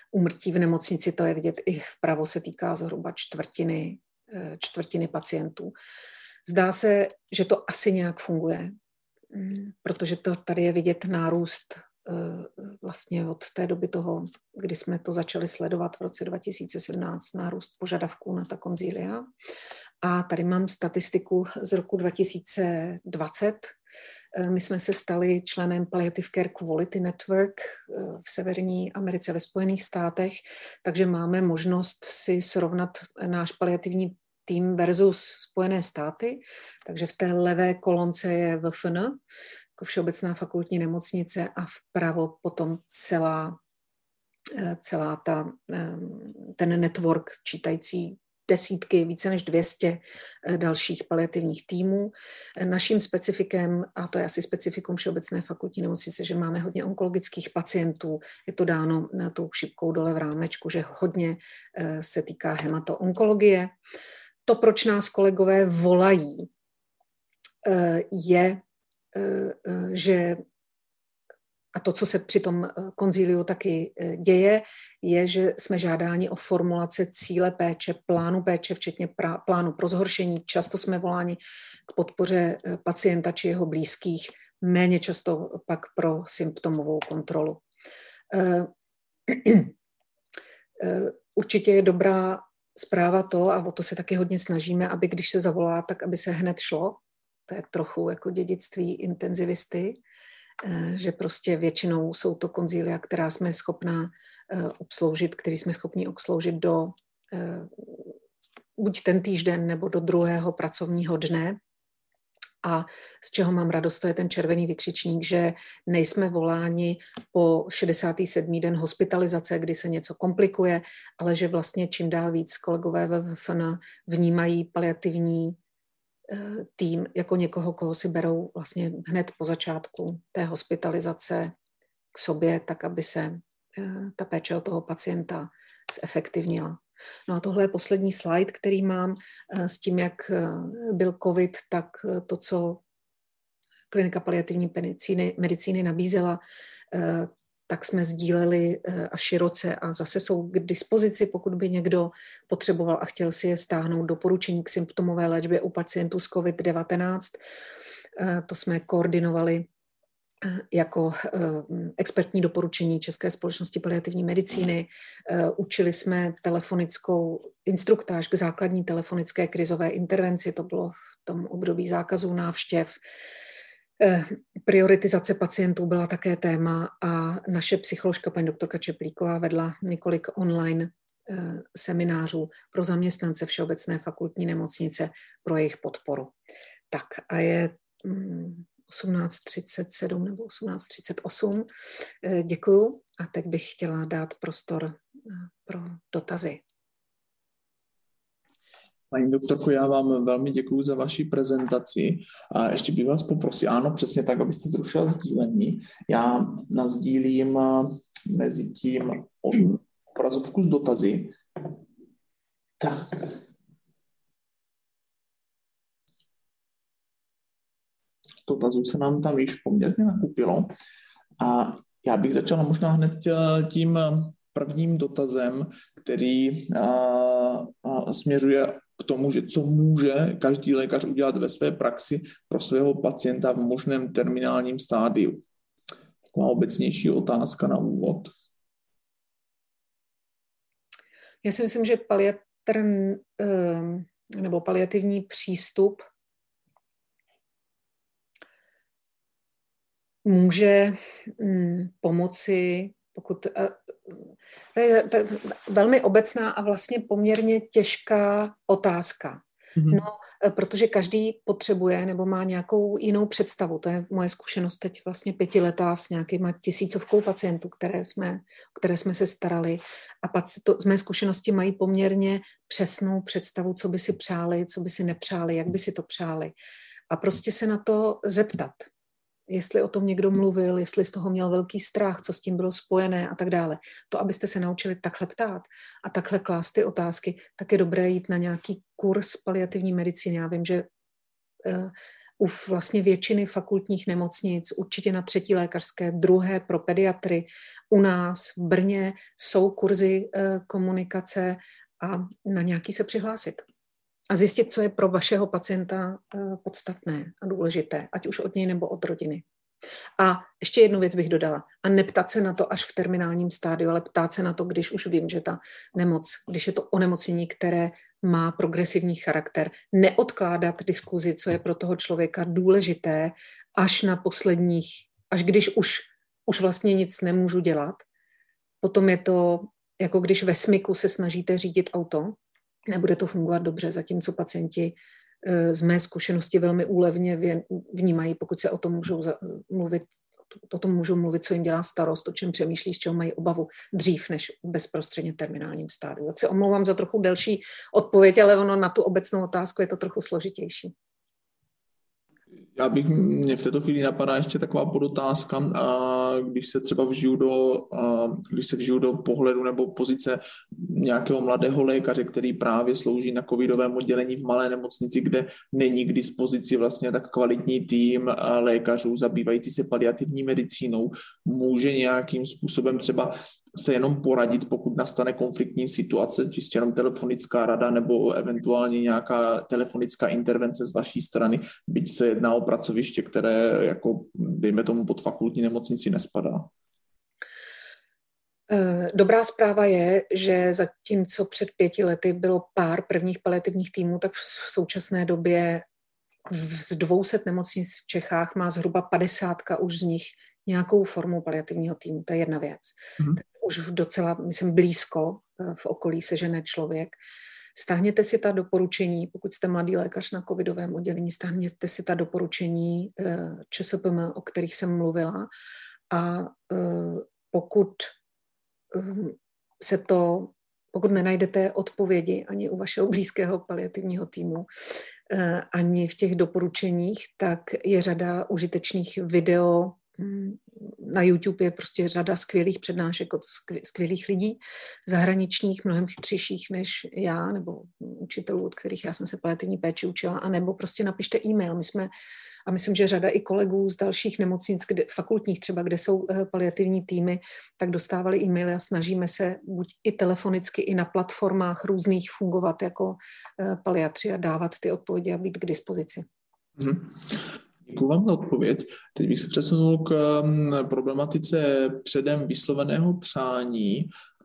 úmrtí v nemocnici, to je vidět i vpravo, se týká zhruba čtvrtiny, čtvrtiny pacientů. Zdá se, že to asi nějak funguje, protože to tady je vidět nárůst vlastně od té doby toho, kdy jsme to začali sledovat v roce dva tisíce sedmnáct, nárůst požadavků na ta konzília. A tady mám statistiku z roku dva tisíce dvacet. My jsme se stali členem Palliative Care Quality Network v Severní Americe ve Spojených státech, takže máme možnost si srovnat náš paliativní tým versus Spojené státy. Takže v té levé kolonce je V F N, jako Všeobecná fakultní nemocnice, a vpravo potom celá, celá ta, ten network čítající desítky, více než dvě stě dalších paliativních týmů. Naším specifikem, a to je asi specifikum Všeobecné fakultní nemocnice, že máme hodně onkologických pacientů, je to dáno na tou šipkou dole v rámečku, že hodně se týká hematoonkologie. To, proč nás kolegové volají, je, že a to, co se při tom konzíliu taky děje, je, že jsme žádáni o formulace cíle péče, plánu péče, včetně pra, plánu pro zhoršení. Často jsme voláni k podpoře pacienta či jeho blízkých, méně často pak pro symptomovou kontrolu. Určitě je dobrá zpráva to, a o to se taky hodně snažíme, aby když se zavolá, tak aby se hned šlo. To je trochu jako dědictví intenzivisty, že prostě většinou jsou to konzília, která jsme schopná obsloužit, který jsme schopni obsloužit do buď ten týžden, nebo do druhého pracovního dne. A z čeho mám radost, to je ten červený vykřičník, že nejsme voláni po šedesátý sedmý den hospitalizace, kdy se něco komplikuje, ale že vlastně čím dál víc kolegové ve V F N vnímají paliativní tým jako někoho, koho si berou vlastně hned po začátku té hospitalizace k sobě, tak aby se ta péče o toho pacienta zefektivnila. No a tohle je poslední slide, který mám s tím, jak byl covid, tak to, co klinika paliativní medicíny, medicíny nabízela, tak jsme sdíleli a široce a zase jsou k dispozici, pokud by někdo potřeboval a chtěl si je stáhnout, doporučení k symptomové léčbě u pacientů s covid devatenáct. To jsme koordinovali jako expertní doporučení České společnosti paliativní medicíny. Učili jsme telefonickou instruktáž k základní telefonické krizové intervenci, to bylo v tom období zákazů návštěv. Prioritizace pacientů byla také téma a naše psycholožka, paní doktorka Čeplíková, vedla několik online seminářů pro zaměstnance Všeobecné fakultní nemocnice pro jejich podporu. Tak a je osmnáct třicet sedm nebo osmnáct třicet osm. Děkuju a teď bych chtěla dát prostor pro dotazy. Paní doktorko, já vám velmi děkuji za vaši prezentaci. A ještě bych vás poprosil, ano, přesně tak, abyste zrušila sdílení. Já nasdílím mezi tím obrazovku s dotazy. Tak. Dotazů se nám tam již poměrně nakupilo. A já bych začala možná hned tím prvním dotazem, který a, a směřuje k tomu, že co může každý lékař udělat ve své praxi pro svého pacienta v možném terminálním stádiu. Taková obecnější otázka na úvod. Já si myslím, že paliatr, nebo paliativní přístup může pomoci, pokud to je, to je velmi obecná a vlastně poměrně těžká otázka. Mm-hmm. No, protože každý potřebuje nebo má nějakou jinou představu. To je moje zkušenost teď vlastně pětiletá s nějakýma tisícovkou pacientů, které jsme, které jsme se starali. A paci, to, z mé zkušenosti mají poměrně přesnou představu, co by si přáli, co by si nepřáli, jak by si to přáli. A prostě se na to zeptat. Jestli o tom někdo mluvil, jestli z toho měl velký strach, co s tím bylo spojené a tak dále. To, abyste se naučili takhle ptát a takhle klást ty otázky, tak je dobré jít na nějaký kurz paliativní medicíny. Já vím, že uh, u vlastně většiny fakultních nemocnic, určitě na třetí lékařské, druhé pro pediatry. U nás v Brně jsou kurzy komunikace a na nějaký se přihlásit. A zjistit, co je pro vašeho pacienta podstatné a důležité, ať už od něj nebo od rodiny. A ještě jednu věc bych dodala. A neptat se na to až v terminálním stádiu, ale ptát se na to, když už vím, že ta nemoc, když je to onemocnění, které má progresivní charakter. Neodkládat diskuzi, co je pro toho člověka důležité, až na posledních, až když už, už vlastně nic nemůžu dělat. Potom je to, jako když ve smyku se snažíte řídit auto, nebude to fungovat dobře, zatímco pacienti z mé zkušenosti velmi úlevně vnímají, pokud se o tom můžou mluvit, o tom můžou mluvit, co jim dělá starost, o čem přemýšlí, z čeho mají obavu dřív než bezprostředně terminálním stádiu. Tak se omlouvám za trochu delší odpověď, ale ono na tu obecnou otázku je to trochu složitější. Já bych, mě v této chvíli napadá ještě taková podotázka, a když se třeba vžiju do, a když se vžiju do pohledu nebo pozice nějakého mladého lékaře, který právě slouží na covidovém oddělení v malé nemocnici, kde není k dispozici vlastně tak kvalitní tým lékařů zabývající se paliativní medicínou, může nějakým způsobem třeba se jenom poradit, pokud nastane konfliktní situace, čistě jenom telefonická rada nebo eventuálně nějaká telefonická intervence z vaší strany, byť se jedná o pracoviště, které jako, dejme tomu, pod fakultní nemocnici nespadá. Dobrá zpráva je, že zatímco před pěti lety bylo pár prvních paliativních týmů, tak v současné době z dvou set nemocnic v Čechách má zhruba padesátka už z nich nějakou formu paliativního týmu. To je jedna věc. Mm. Už v docela, myslím, blízko v okolí sežené člověk. Stáhněte si ta doporučení, pokud jste mladý lékař na covidovém oddělení, stáhněte si ta doporučení ČSPM, o kterých jsem mluvila. A pokud se to, pokud nenajdete odpovědi ani u vašeho blízkého paliativního týmu, ani v těch doporučeních, tak je řada užitečných video. Na YouTube je prostě řada skvělých přednášek od skvělých lidí, zahraničních, mnohem chytřejších než já, nebo učitelů, od kterých já jsem se paliativní péči učila, anebo prostě napište e-mail. My jsme, a myslím, že řada i kolegů z dalších nemocnic, kde, fakultních třeba, kde jsou paliativní týmy, tak dostávali e-maily a snažíme se buď i telefonicky, i na platformách různých fungovat jako paliatři a dávat ty odpovědi a být k dispozici. Mm-hmm. Děkuji vám za odpověď. Teď bych se přesunul k problematice předem vysloveného přání.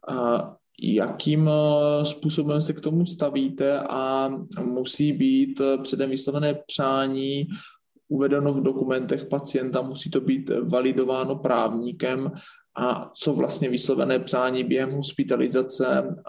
Jakým způsobem se k tomu stavíte a musí být předem vyslovené přání uvedeno v dokumentech pacienta, musí to být validováno právníkem a co vlastně vyslovené přání během hospitalizace,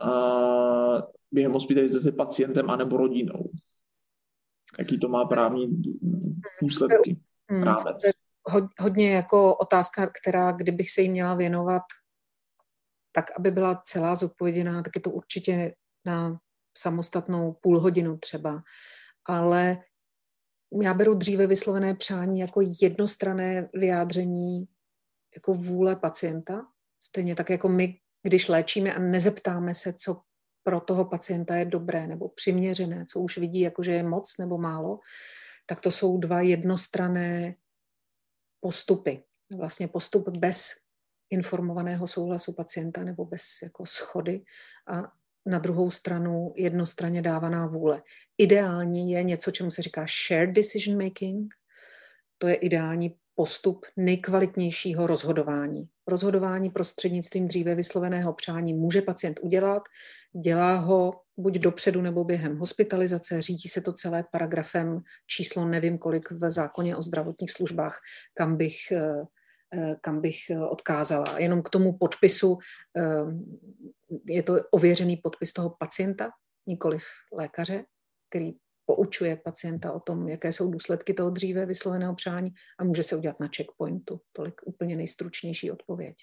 během hospitalizace pacientem anebo rodinou? Jaký to má právní důsledky? Rámec. Hodně jako otázka, která, kdybych se jí měla věnovat, tak aby byla celá zodpověděná, tak je to určitě na samostatnou půl hodinu třeba. Ale já beru dříve vyslovené přání jako jednostranné vyjádření jako vůle pacienta. Stejně tak jako my, když léčíme a nezeptáme se, co pro toho pacienta je dobré nebo přiměřené, co už vidí, jakože je moc nebo málo, tak to jsou dva jednostranné postupy. Vlastně postup bez informovaného souhlasu pacienta nebo bez jako shody a na druhou stranu jednostranně dávaná vůle. Ideální je něco, čemu se říká shared decision making. To je ideální postup nejkvalitnějšího rozhodování. Rozhodování prostřednictvím dříve vysloveného přání může pacient udělat, dělá ho buď dopředu nebo během hospitalizace, řídí se to celé paragrafem číslo nevím kolik v zákoně o zdravotních službách, kam bych, kam bych odkázala. Jenom k tomu podpisu je to ověřený podpis toho pacienta, nikoliv lékaře, který poučuje pacienta o tom, jaké jsou důsledky toho dříve vysloveného přání a může se udělat na checkpointu. Tolik úplně nejstručnější odpověď.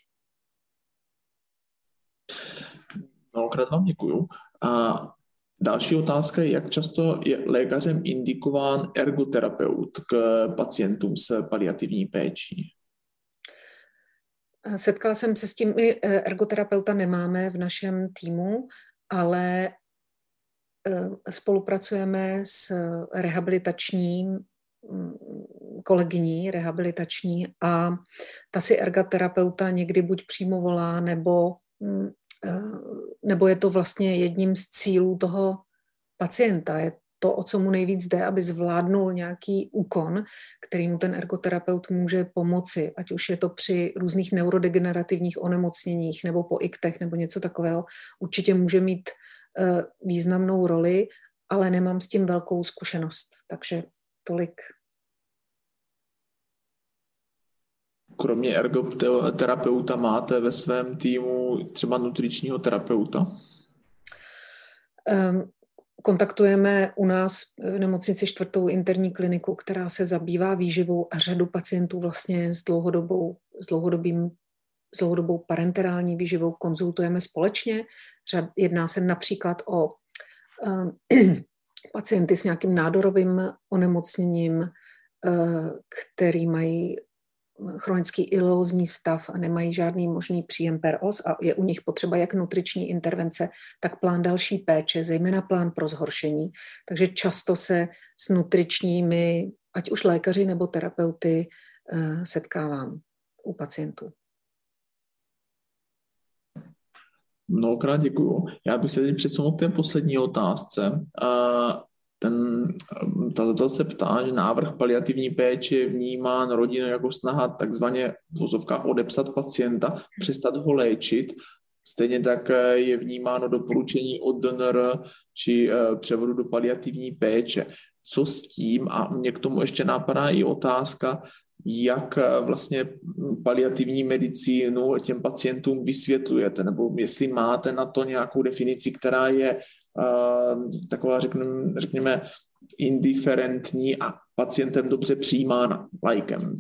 Mnohokrát vám děkuju. A další otázka je, jak často je lékařem indikován ergoterapeut k pacientům s paliativní péčí? Setkala jsem se s tím, my ergoterapeuta nemáme v našem týmu, ale spolupracujeme s rehabilitačním kolegyní rehabilitační a ta si ergoterapeuta někdy buď přímo volá, nebo, nebo je to vlastně jedním z cílů toho pacienta. Je to, o co mu nejvíc jde, aby zvládnul nějaký úkon, který mu ten ergoterapeut může pomoci, ať už je to při různých neurodegenerativních onemocněních nebo po iktech nebo něco takového. Určitě může mít uh, významnou roli, ale nemám s tím velkou zkušenost, takže tolik. Kromě ergoterapeuta máte ve svém týmu třeba nutričního terapeuta? Um, Kontaktujeme u nás v nemocnici čtvrtou interní kliniku, která se zabývá výživou a řadu pacientů vlastně s dlouhodobou, s dlouhodobým, s dlouhodobou parenterální výživou konzultujeme společně. Jedná se například o um, pacienty s nějakým nádorovým onemocněním, uh, který mají chronický ileózní stav a nemají žádný možný příjem per os a je u nich potřeba jak nutriční intervence, tak plán další péče, zejména plán pro zhoršení. Takže často se s nutričními, ať už lékaři nebo terapeuty, setkávám u pacientů. Mnohokrát děkuju. Já bych se teď přesunul k té poslední otázce. Ten, tato se ptá, že návrh paliativní péče je vnímán rodinou jako snaha takzvaně v vozovkách odepsat pacienta, přestat ho léčit. Stejně tak je vnímáno doporučení od D N R či převodu do paliativní péče. Co s tím? A mě k tomu ještě napadá i otázka, jak vlastně paliativní medicínu těm pacientům vysvětlujete, nebo jestli máte na to nějakou definici, která je uh, taková, řekněme, řekněme, indiferentní a pacientem dobře přijímána, lajkem.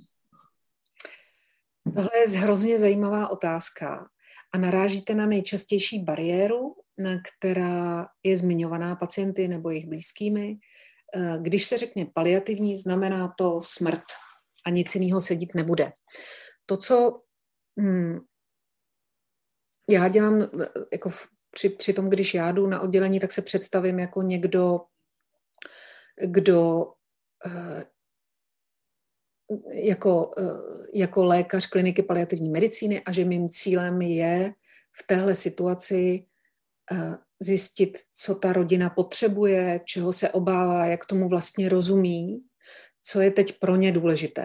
Tohle je hrozně zajímavá otázka a narážíte na nejčastější bariéru, která je zmiňovaná pacienty nebo jejich blízkými. Když se řekne paliativní, znamená to smrt a nic jiného se dít nebude. To, co hm, já dělám, jako v, při, při tom, když já jdu na oddělení, tak se představím jako někdo, kdo eh, jako, eh, jako lékař kliniky paliativní medicíny a že mým cílem je v téhle situaci eh, zjistit, co ta rodina potřebuje, čeho se obává, jak tomu vlastně rozumí, co je teď pro ně důležité.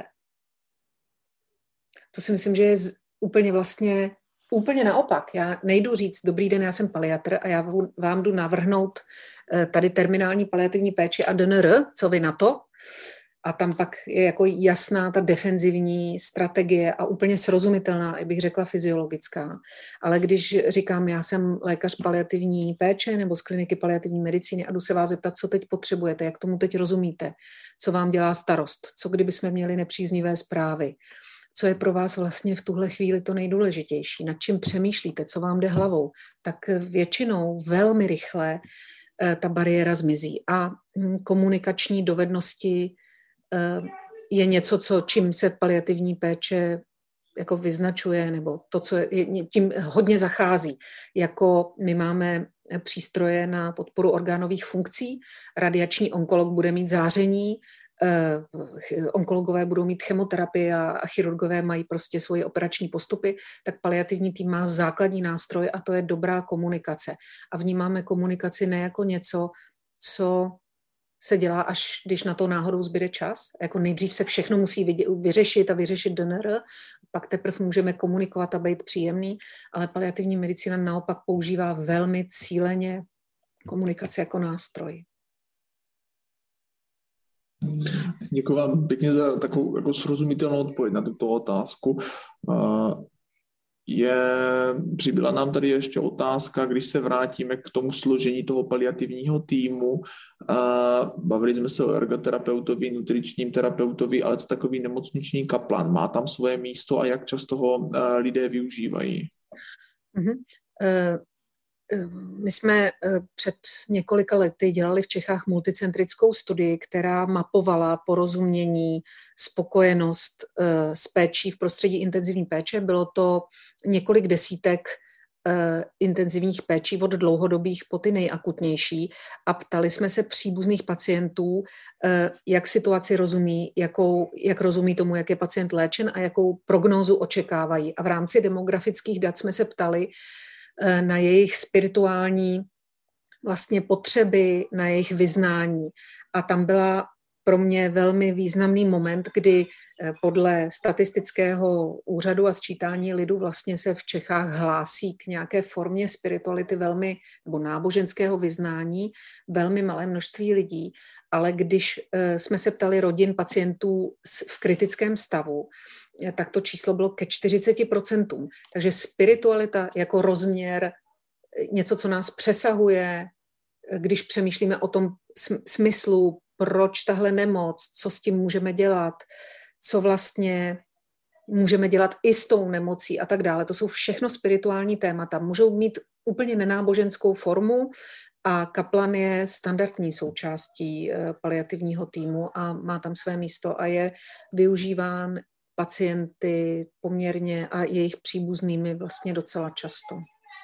To si myslím, že je úplně vlastně úplně naopak. Já nejdu říct, dobrý den, já jsem paliatr a já vám jdu navrhnout tady terminální paliativní péči a D N R, co vy na to? A tam pak je jako jasná ta defenzivní strategie a úplně srozumitelná, i bych řekla fyziologická. Ale když říkám, já jsem lékař paliativní péče nebo z kliniky paliativní medicíny a jdu se vás zeptat, co teď potřebujete, jak tomu teď rozumíte, co vám dělá starost, co kdyby jsme měli nepříznivé zprávy, co je pro vás vlastně v tuhle chvíli to nejdůležitější, nad čím přemýšlíte, co vám jde hlavou, tak většinou velmi rychle ta bariéra zmizí. A komunikační dovednosti je něco, co, čím se paliativní péče jako vyznačuje, nebo to, co je, tím hodně zachází. Jako my máme přístroje na podporu orgánových funkcí, radiační onkolog bude mít záření, onkologové budou mít chemoterapii a chirurgové mají prostě svoje operační postupy, tak paliativní tým má základní nástroj a to je dobrá komunikace. A vnímáme komunikaci ne jako něco, co se dělá, až když na to náhodou zbyde čas. Jako nejdřív se všechno musí vyřešit a vyřešit D N R, pak teprve můžeme komunikovat a být příjemný, ale paliativní medicína naopak používá velmi cíleně komunikaci jako nástroj. Děkuji vám pěkně za takovou jako srozumitelnou odpověď na tuto otázku. Je, přibyla nám tady ještě otázka, když se vrátíme k tomu složení toho paliativního týmu. Bavili jsme se o ergoterapeutovi, nutričním terapeutovi, ale co takový nemocniční kaplan? Má tam svoje místo a jak často ho lidé využívají? Mm-hmm. Uh... My jsme před několika lety dělali v Čechách multicentrickou studii, která mapovala porozumění, spokojenost s péčí v prostředí intenzivní péče. Bylo to několik desítek intenzivních péčí od dlouhodobých po ty nejakutnější a ptali jsme se příbuzných pacientů, jak situaci rozumí, jakou, jak rozumí tomu, jak je pacient léčen a jakou prognózu očekávají. A v rámci demografických dat jsme se ptali na jejich spirituální vlastně potřeby, na jejich vyznání. A tam byla pro mě velmi významný moment, kdy podle statistického úřadu a sčítání lidu vlastně se v Čechách hlásí k nějaké formě spirituality velmi, nebo náboženského vyznání velmi malé množství lidí, ale když jsme se ptali rodin pacientů v kritickém stavu, tak to číslo bylo ke čtyřiceti procentům. Takže spiritualita jako rozměr, něco, co nás přesahuje, když přemýšlíme o tom smyslu, proč tahle nemoc, co s tím můžeme dělat, co vlastně můžeme dělat i s tou nemocí a tak dále. To jsou všechno spirituální témata. Můžou mít úplně nenáboženskou formu a kaplan je standardní součástí paliativního týmu a má tam své místo a je využíván pacienty poměrně a jejich příbuznými vlastně docela často.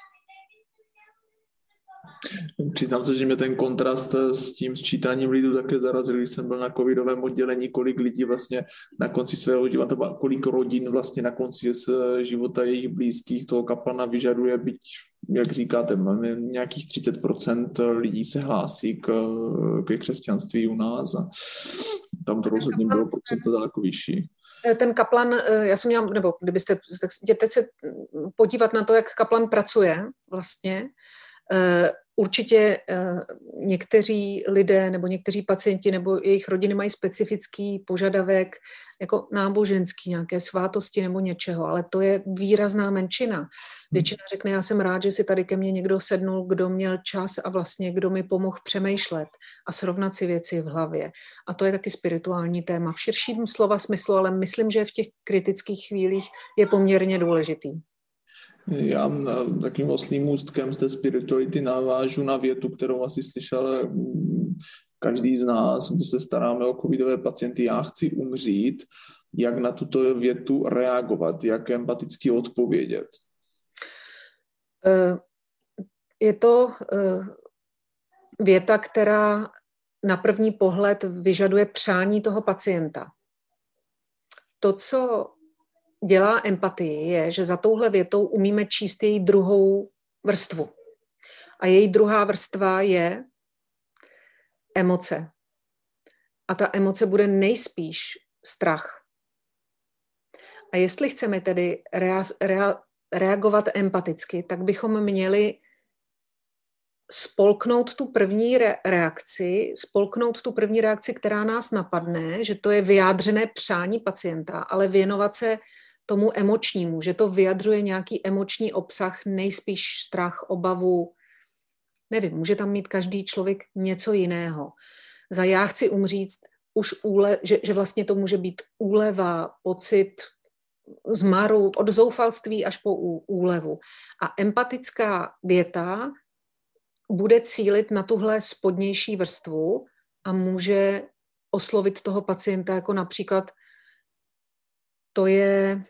Přiznám se, že mě ten kontrast s tím sčítáním lidu také zarazil, když jsem byl na covidovém oddělení, kolik lidí vlastně na konci svého života, kolik rodin vlastně na konci z života jejich blízkých toho kaplana vyžaduje, byť, jak říkáte, máme nějakých třicet procent lidí se hlásí k, k křesťanství u nás a tam to rozhodně bylo procento daleko vyšší. Ten kaplan, já jsem měla, nebo kdybyste, tak jděte se podívat na to, jak kaplan pracuje vlastně. Určitě někteří lidé nebo někteří pacienti nebo jejich rodiny mají specifický požadavek jako náboženský, nějaké svátosti nebo něčeho, ale to je výrazná menšina. Většina řekne, já jsem rád, že si tady ke mně někdo sednul, kdo měl čas a vlastně kdo mi pomohl přemýšlet a srovnat si věci v hlavě. A to je taky spirituální téma v širším slova smyslu, ale myslím, že v těch kritických chvílích je poměrně důležitý. Já takým oslým můstkem z té spirituality navážu na větu, kterou asi slyšel každý z nás, kdo se staráme o covidové pacienty, já chci umřít, jak na tuto větu reagovat, jak empaticky odpovědět. Je to věta, která na první pohled vyžaduje přání toho pacienta. To, co dělá empatii, je, že za touhle větou umíme číst její druhou vrstvu. A její druhá vrstva je emoce. A ta emoce bude nejspíš strach. A jestli chceme tedy rea- rea- reagovat empaticky, tak bychom měli spolknout tu první re- reakci, spolknout tu první reakci, která nás napadne, že to je vyjádřené přání pacienta, ale věnovat se tomu emočnímu, že to vyjadřuje nějaký emoční obsah, nejspíš strach, obavu, nevím, může tam mít každý člověk něco jiného. Za já chci umřít, už úle, že, že vlastně to může být úleva, pocit zmaru, od zoufalství až po úlevu. A empatická věta bude cílit na tuhle spodnější vrstvu a může oslovit toho pacienta jako například to je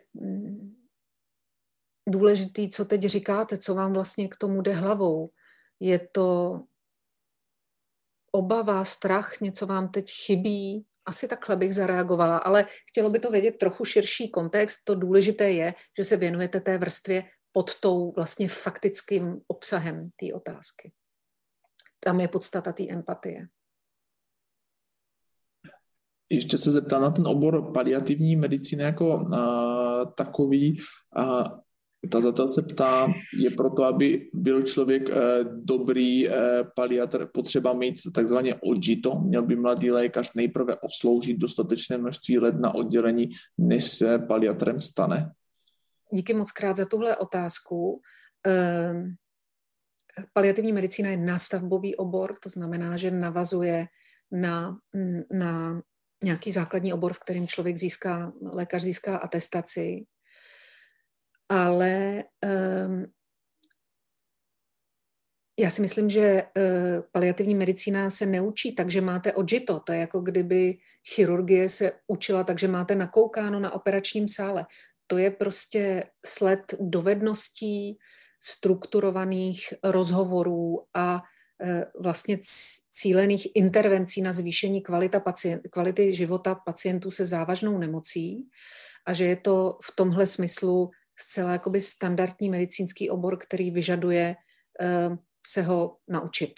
důležitý, co teď říkáte, co vám vlastně k tomu jde hlavou. Je to obava, strach, něco vám teď chybí. Asi takhle bych zareagovala, ale chtělo by to vědět trochu širší kontext. To důležité je, že se věnujete té vrstvě pod tou vlastně faktickým obsahem té otázky. Tam je podstata té empatie. Ještě se zeptám na ten obor paliativní medicíny jako a, takový. A ta zatel se ptá, je proto, aby byl člověk e, dobrý e, paliatr, potřeba mít takzvaně odžito. Měl by mladý lékař nejprve odsloužit dostatečné množství let na oddělení, než se paliatrem stane? Díky moc krát za tuhle otázku. E, paliativní medicína je nástavbový obor, to znamená, že navazuje na, na nějaký základní obor, v kterém člověk získá, lékař získá atestaci. Ale um, já si myslím, že uh, paliativní medicína se neučí, takže máte odžito. To je jako kdyby chirurgie se učila, takže máte nakoukáno na operačním sále. To je prostě sled dovedností, strukturovaných rozhovorů a vlastně cílených intervencí na zvýšení kvalita pacient, kvality života pacientů se závažnou nemocí a že je to v tomhle smyslu zcela jakoby standardní medicínský obor, který vyžaduje uh, se ho naučit.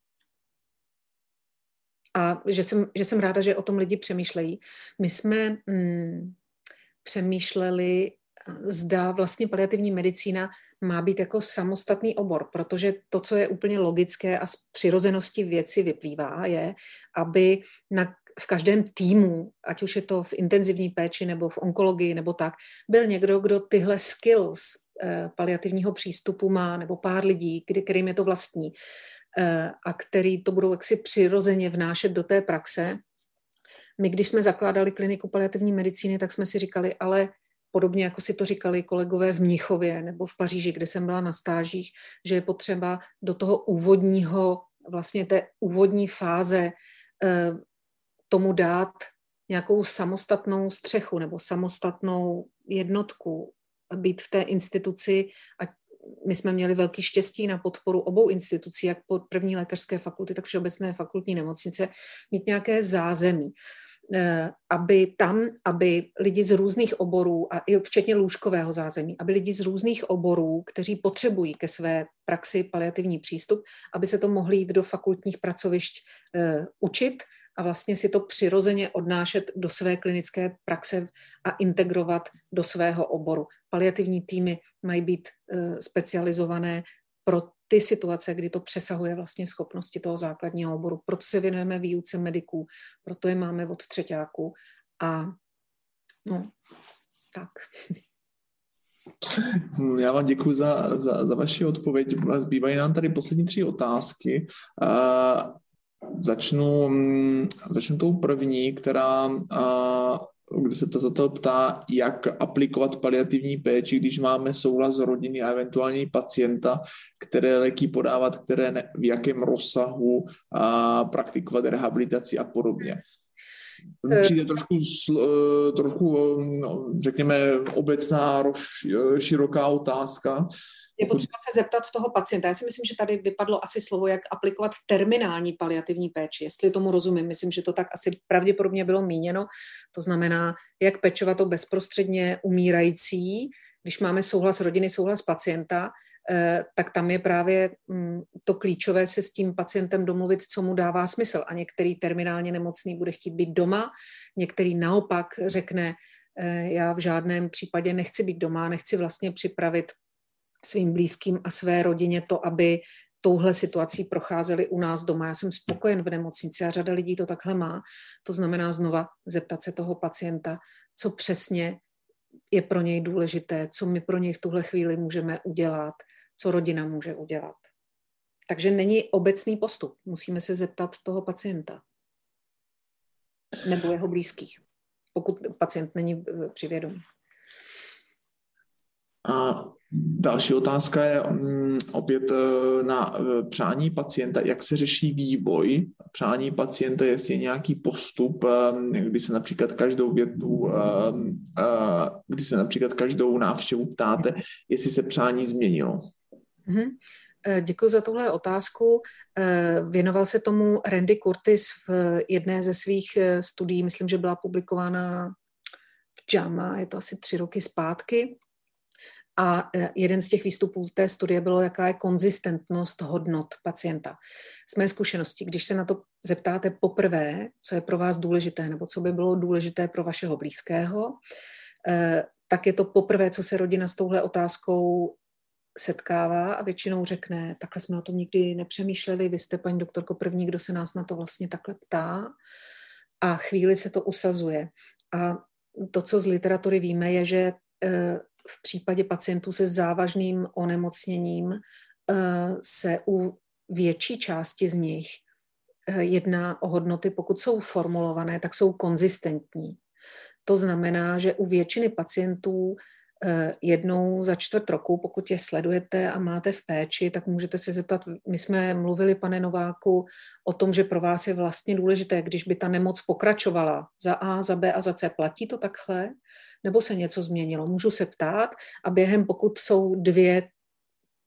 A že jsem, že jsem ráda, že o tom lidi přemýšlejí. My jsme mm, přemýšleli, zda vlastně paliativní medicína má být jako samostatný obor, protože to, co je úplně logické a z přirozenosti věci vyplývá, je, aby na, v každém týmu, ať už je to v intenzivní péči nebo v onkologii nebo tak, byl někdo, kdo tyhle skills eh, paliativního přístupu má, nebo pár lidí, kdy, kterým je to vlastní eh, a který to budou jaksi přirozeně vnášet do té praxe. My, když jsme zakládali kliniku paliativní medicíny, tak jsme si říkali, ale podobně jako si to říkali kolegové v Mnichově nebo v Paříži, kde jsem byla na stážích, že je potřeba do toho úvodního, vlastně té úvodní fáze eh, tomu dát nějakou samostatnou střechu nebo samostatnou jednotku, být v té instituci. A my jsme měli velký štěstí na podporu obou institucí, jak pod první lékařské fakulty, tak všeobecné fakultní nemocnice, mít nějaké zázemí. Aby tam, aby lidi z různých oborů, a i včetně lůžkového zázemí, aby lidi z různých oborů, kteří potřebují ke své praxi paliativní přístup, aby se to mohli jít do fakultních pracovišť uh, učit a vlastně si to přirozeně odnášet do své klinické praxe a integrovat do svého oboru. Paliativní týmy mají být uh, specializované pro ty situace, kdy to přesahuje vlastně schopnosti toho základního oboru. Proto se věnujeme výuce mediků, proto je máme od třeťáků a no, tak. Já vám děkuji za, za, za vaši odpověď. Zbývají nám tady poslední tři otázky. Uh, začnu, začnu tou první, která uh, kde se tazatel ptá, jak aplikovat paliativní péči, když máme souhlas rodiny a eventuálně pacienta, které léky podávat, které ne, v jakém rozsahu a praktikovat rehabilitaci a podobně. Přijde trošku, trošku, no, řekněme, obecná, roz, široká otázka. Je potřeba se zeptat toho pacienta. Já si myslím, že tady vypadlo asi slovo, jak aplikovat terminální paliativní péči, jestli tomu rozumím. Myslím, že to tak asi pravděpodobně bylo míněno. To znamená, jak pečovat o bezprostředně umírající, když máme souhlas rodiny, souhlas pacienta, tak tam je právě to klíčové se s tím pacientem domluvit, co mu dává smysl. A některý terminálně nemocný bude chtít být doma, některý naopak řekne, já v žádném případě nechci být doma, nechci vlastně připravit svým blízkým a své rodině to, aby touhle situací procházeli u nás doma. Já jsem spokojen v nemocnici a řada lidí to takhle má. To znamená znova zeptat se toho pacienta, co přesně je pro něj důležité, co my pro něj v tuhle chvíli můžeme udělat, co rodina může udělat. Takže není obecný postup. Musíme se zeptat toho pacienta nebo jeho blízkých, pokud pacient není při vědomí. A další otázka je um, opět uh, na uh, přání pacienta. Jak se řeší vývoj přání pacienta, jestli je nějaký postup, um, kdy se například každou větu, um, uh, kdy se například každou návštěvu ptáte, jestli se přání změnilo. Mm-hmm. Děkuji za tuhle otázku. Věnoval se tomu Randy Curtis v jedné ze svých studií, myslím, že byla publikována v JAMA, je to asi tři roky zpátky. A jeden z těch výstupů té studie bylo, jaká je konzistentnost hodnot pacienta. Z mé zkušenosti, když se na to zeptáte poprvé, co je pro vás důležité, nebo co by bylo důležité pro vašeho blízkého, tak je to poprvé, co se rodina s touhle otázkou setkává a většinou řekne, takhle jsme o tom nikdy nepřemýšleli, vy jste, paní doktorko, první, kdo se nás na to vlastně takhle ptá a chvíli se to usazuje. A to, co z literatury víme, je, že v případě pacientů se závažným onemocněním se u větší části z nich jedná o hodnoty, pokud jsou formulované, tak jsou konzistentní. To znamená, že u většiny pacientů jednou za čtvrt roku, pokud je sledujete a máte v péči, tak můžete se zeptat, my jsme mluvili, pane Nováku, o tom, že pro vás je vlastně důležité, když by ta nemoc pokračovala za A, za B a za C, platí to takhle? Nebo se něco změnilo? Můžu se ptát a během, pokud jsou dvě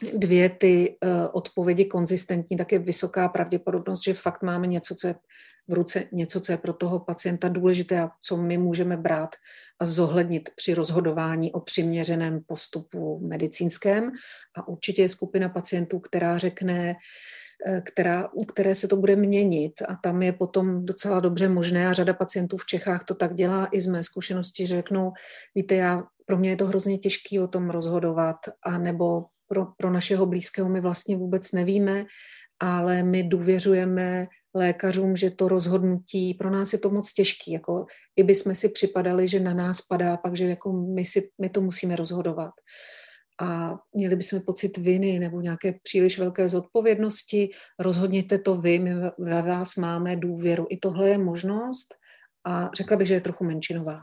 dvě ty uh, odpovědi konzistentní, tak je vysoká pravděpodobnost, že fakt máme něco, co je v ruce, něco, co je pro toho pacienta důležité a co my můžeme brát a zohlednit při rozhodování o přiměřeném postupu medicínském. A určitě je skupina pacientů, která řekne, která, u které se to bude měnit a tam je potom docela dobře možné a řada pacientů v Čechách to tak dělá i z mé zkušenosti, že řeknou, víte, já, pro mě je to hrozně těžké o tom rozhodovat a nebo pro, pro našeho blízkého my vlastně vůbec nevíme, ale my důvěřujeme lékařům, že to rozhodnutí, pro nás je to moc těžký, jako i bychom si připadali, že na nás padá pak, že jako my, si, my to musíme rozhodovat. A měli bychom pocit viny nebo nějaké příliš velké zodpovědnosti, rozhodněte to vy, my ve vás máme důvěru. I tohle je možnost a řekla bych, že je trochu menšinová.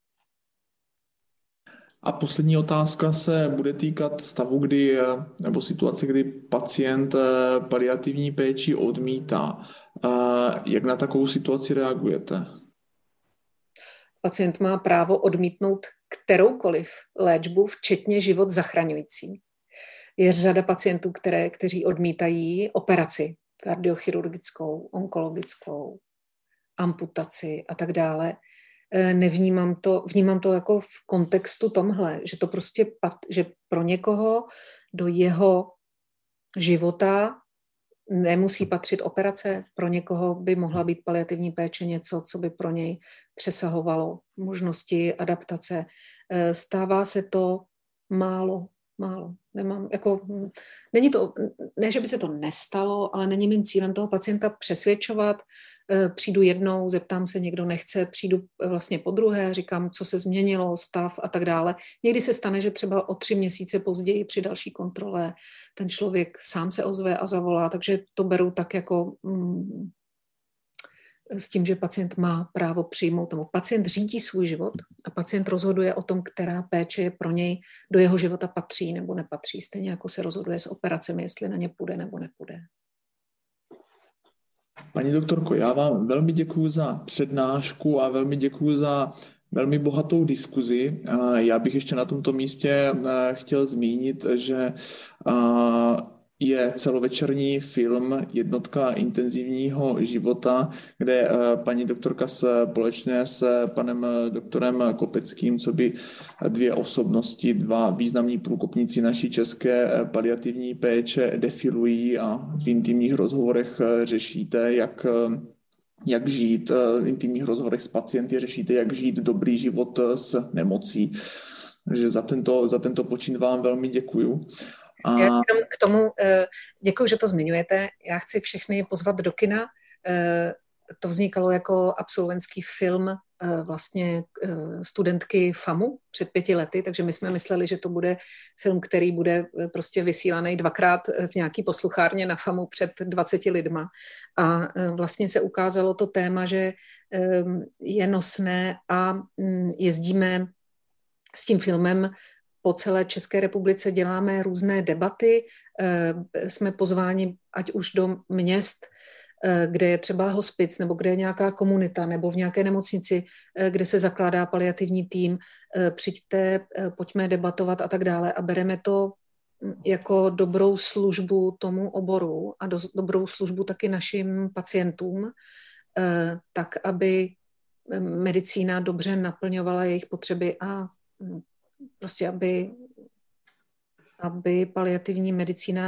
A poslední otázka se bude týkat stavu, kdy, nebo situace, kdy pacient paliativní péči odmítá. Jak na takovou situaci reagujete? Pacient má právo odmítnout kteroukoliv léčbu, včetně život zachraňující. Je řada pacientů, které, kteří odmítají operaci kardiochirurgickou, onkologickou, amputaci a tak dále. Nevnímám to, vnímám to jako v kontextu tomhle, že to prostě, pat, že pro někoho do jeho života nemusí patřit operace, pro někoho by mohla být paliativní péče něco, co by pro něj přesahovalo možnosti adaptace. Stává se to málo, málo. Nemám, jako, není to, ne, že by se to nestalo, ale není mým cílem toho pacienta přesvědčovat. Přijdu jednou, zeptám se, někdo nechce, přijdu vlastně po druhé, říkám, co se změnilo, stav a tak dále. Někdy se stane, že třeba o tři měsíce později při další kontrole ten člověk sám se ozve a zavolá, takže to beru tak jako mm, s tím, že pacient má právo přijmout, nebo pacient řídí svůj život a pacient rozhoduje o tom, která péče je pro něj, do jeho života patří nebo nepatří, stejně jako se rozhoduje s operacemi, jestli na ně půjde nebo nepůjde. Paní doktorko, já vám velmi děkuji za přednášku a velmi děkuji za velmi bohatou diskuzi. Já bych ještě na tomto místě chtěl zmínit, že je celovečerní film Jednotka intenzivního života, kde paní doktorka společně s panem doktorem Kopeckým, co by dvě osobnosti, dva významní průkopníci naší české paliativní péče defilují a v intimních rozhovorech řešíte, jak jak žít, v intimních rozhovorech s pacienty řešíte, jak žít dobrý život s nemocí. Takže za tento, za tento počin vám velmi děkuju. A... Já jenom k tomu děkuji, že to zmiňujete. Já chci všechny pozvat do kina. To vznikalo jako absolventský film vlastně studentky FAMu před pěti lety, takže my jsme mysleli, že to bude film, který bude prostě vysílaný dvakrát v nějaký posluchárně na FAMu před dvaceti lidma. A vlastně se ukázalo to téma, že je nosné a jezdíme s tím filmem po celé České republice, děláme různé debaty, jsme pozváni ať už do měst, kde je třeba hospic, nebo kde je nějaká komunita, nebo v nějaké nemocnici, kde se zakládá paliativní tým, přijďte, pojďme debatovat a tak dále. A bereme to jako dobrou službu tomu oboru a do, dobrou službu taky našim pacientům, tak, aby medicína dobře naplňovala jejich potřeby a prostě, aby, aby paliativní medicína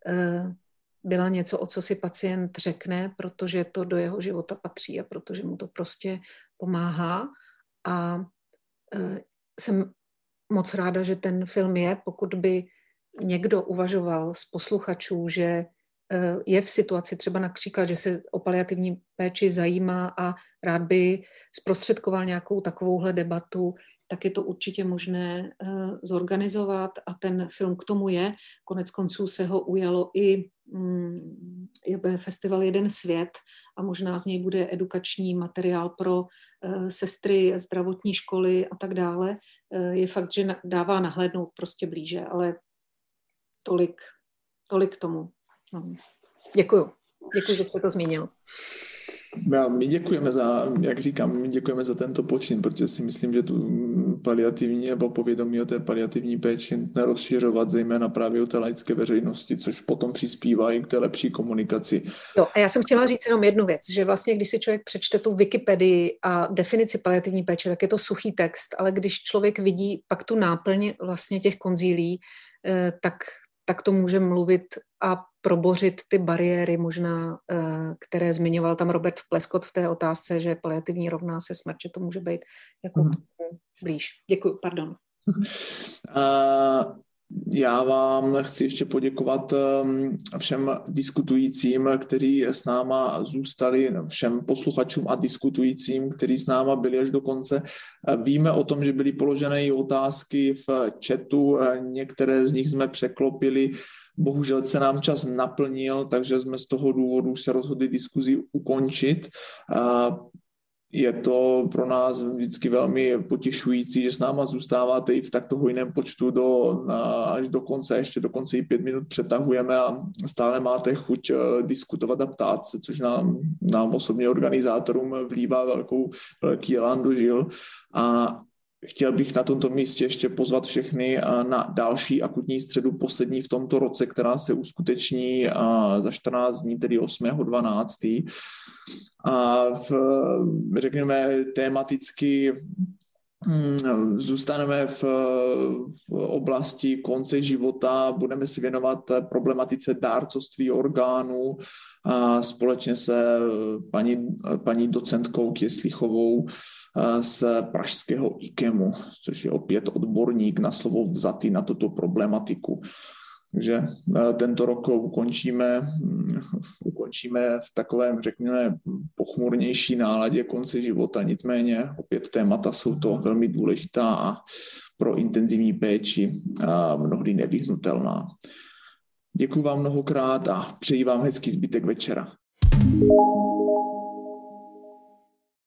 byla něco, o co si pacient řekne, protože to do jeho života patří a protože mu to prostě pomáhá. A e, jsem moc ráda, že ten film je, pokud by někdo uvažoval z posluchačů, že e, je v situaci třeba například, že se o paliativní péči zajímá a rád by zprostředkoval nějakou takovouhle debatu, tak je to určitě možné uh, zorganizovat a ten film k tomu je. Konec konců se ho ujalo i um, je festival Jeden svět a možná z něj bude edukační materiál pro uh, sestry, zdravotní školy a tak dále. Uh, je fakt, že na, dává nahlédnout prostě blíže, ale tolik, tolik k tomu. No. Děkuju. Děkuju, že jste to zmínil. My děkujeme za, jak říkám, my děkujeme za tento počin, protože si myslím, že tu paliativní nebo povědomí o té paliativní péči nerozšiřovat, zejména právě o té laické veřejnosti, což potom přispívá i k té lepší komunikaci. Jo, a já jsem chtěla říct jenom jednu věc, že vlastně, když si člověk přečte tu Wikipedii a definici paliativní péče, tak je to suchý text, ale když člověk vidí pak tu náplň vlastně těch konzílí, tak, tak to může mluvit a probořit ty bariéry možná, které zmiňoval tam Robert Pleskot v té otázce, že paliativní rovná se smrt, že to může být jako hmm. blíž. Děkuji, pardon. Uh, já vám chci ještě poděkovat všem diskutujícím, kteří s náma zůstali, všem posluchačům a diskutujícím, kteří s náma byli až do konce. Víme o tom, že byly položené i otázky v chatu, některé z nich jsme překlopili. Bohužel se nám čas naplnil, takže jsme z toho důvodu se rozhodli diskuzi ukončit. Je to pro nás vždycky velmi potěšující, že s náma zůstáváte i v takto hojném počtu do, až do konce, ještě dokonce i pět minut přetahujeme a stále máte chuť diskutovat a ptát se, což nám, nám osobně organizátorům vlívá velkou, velký elán do žil. A chtěl bych na tomto místě ještě pozvat všechny na další akutní středu, poslední v tomto roce, která se uskuteční za čtrnáct dní, tedy osmého dvanáctého A v, řekněme, tematicky zůstaneme v, v oblasti konce života, budeme si věnovat problematice dárcovství orgánů a společně se paní, paní docentkou Kjeslichovou z pražského IKEMu, což je opět odborník na slovo vzatý na tuto problematiku. Takže tento rok ukončíme, ukončíme v takovém, řekněme, pochmurnější náladě konce života, nicméně opět témata jsou to velmi důležitá a pro intenzivní péči a mnohdy nevyhnutelná. Děkuji vám mnohokrát a přeji vám hezký zbytek večera.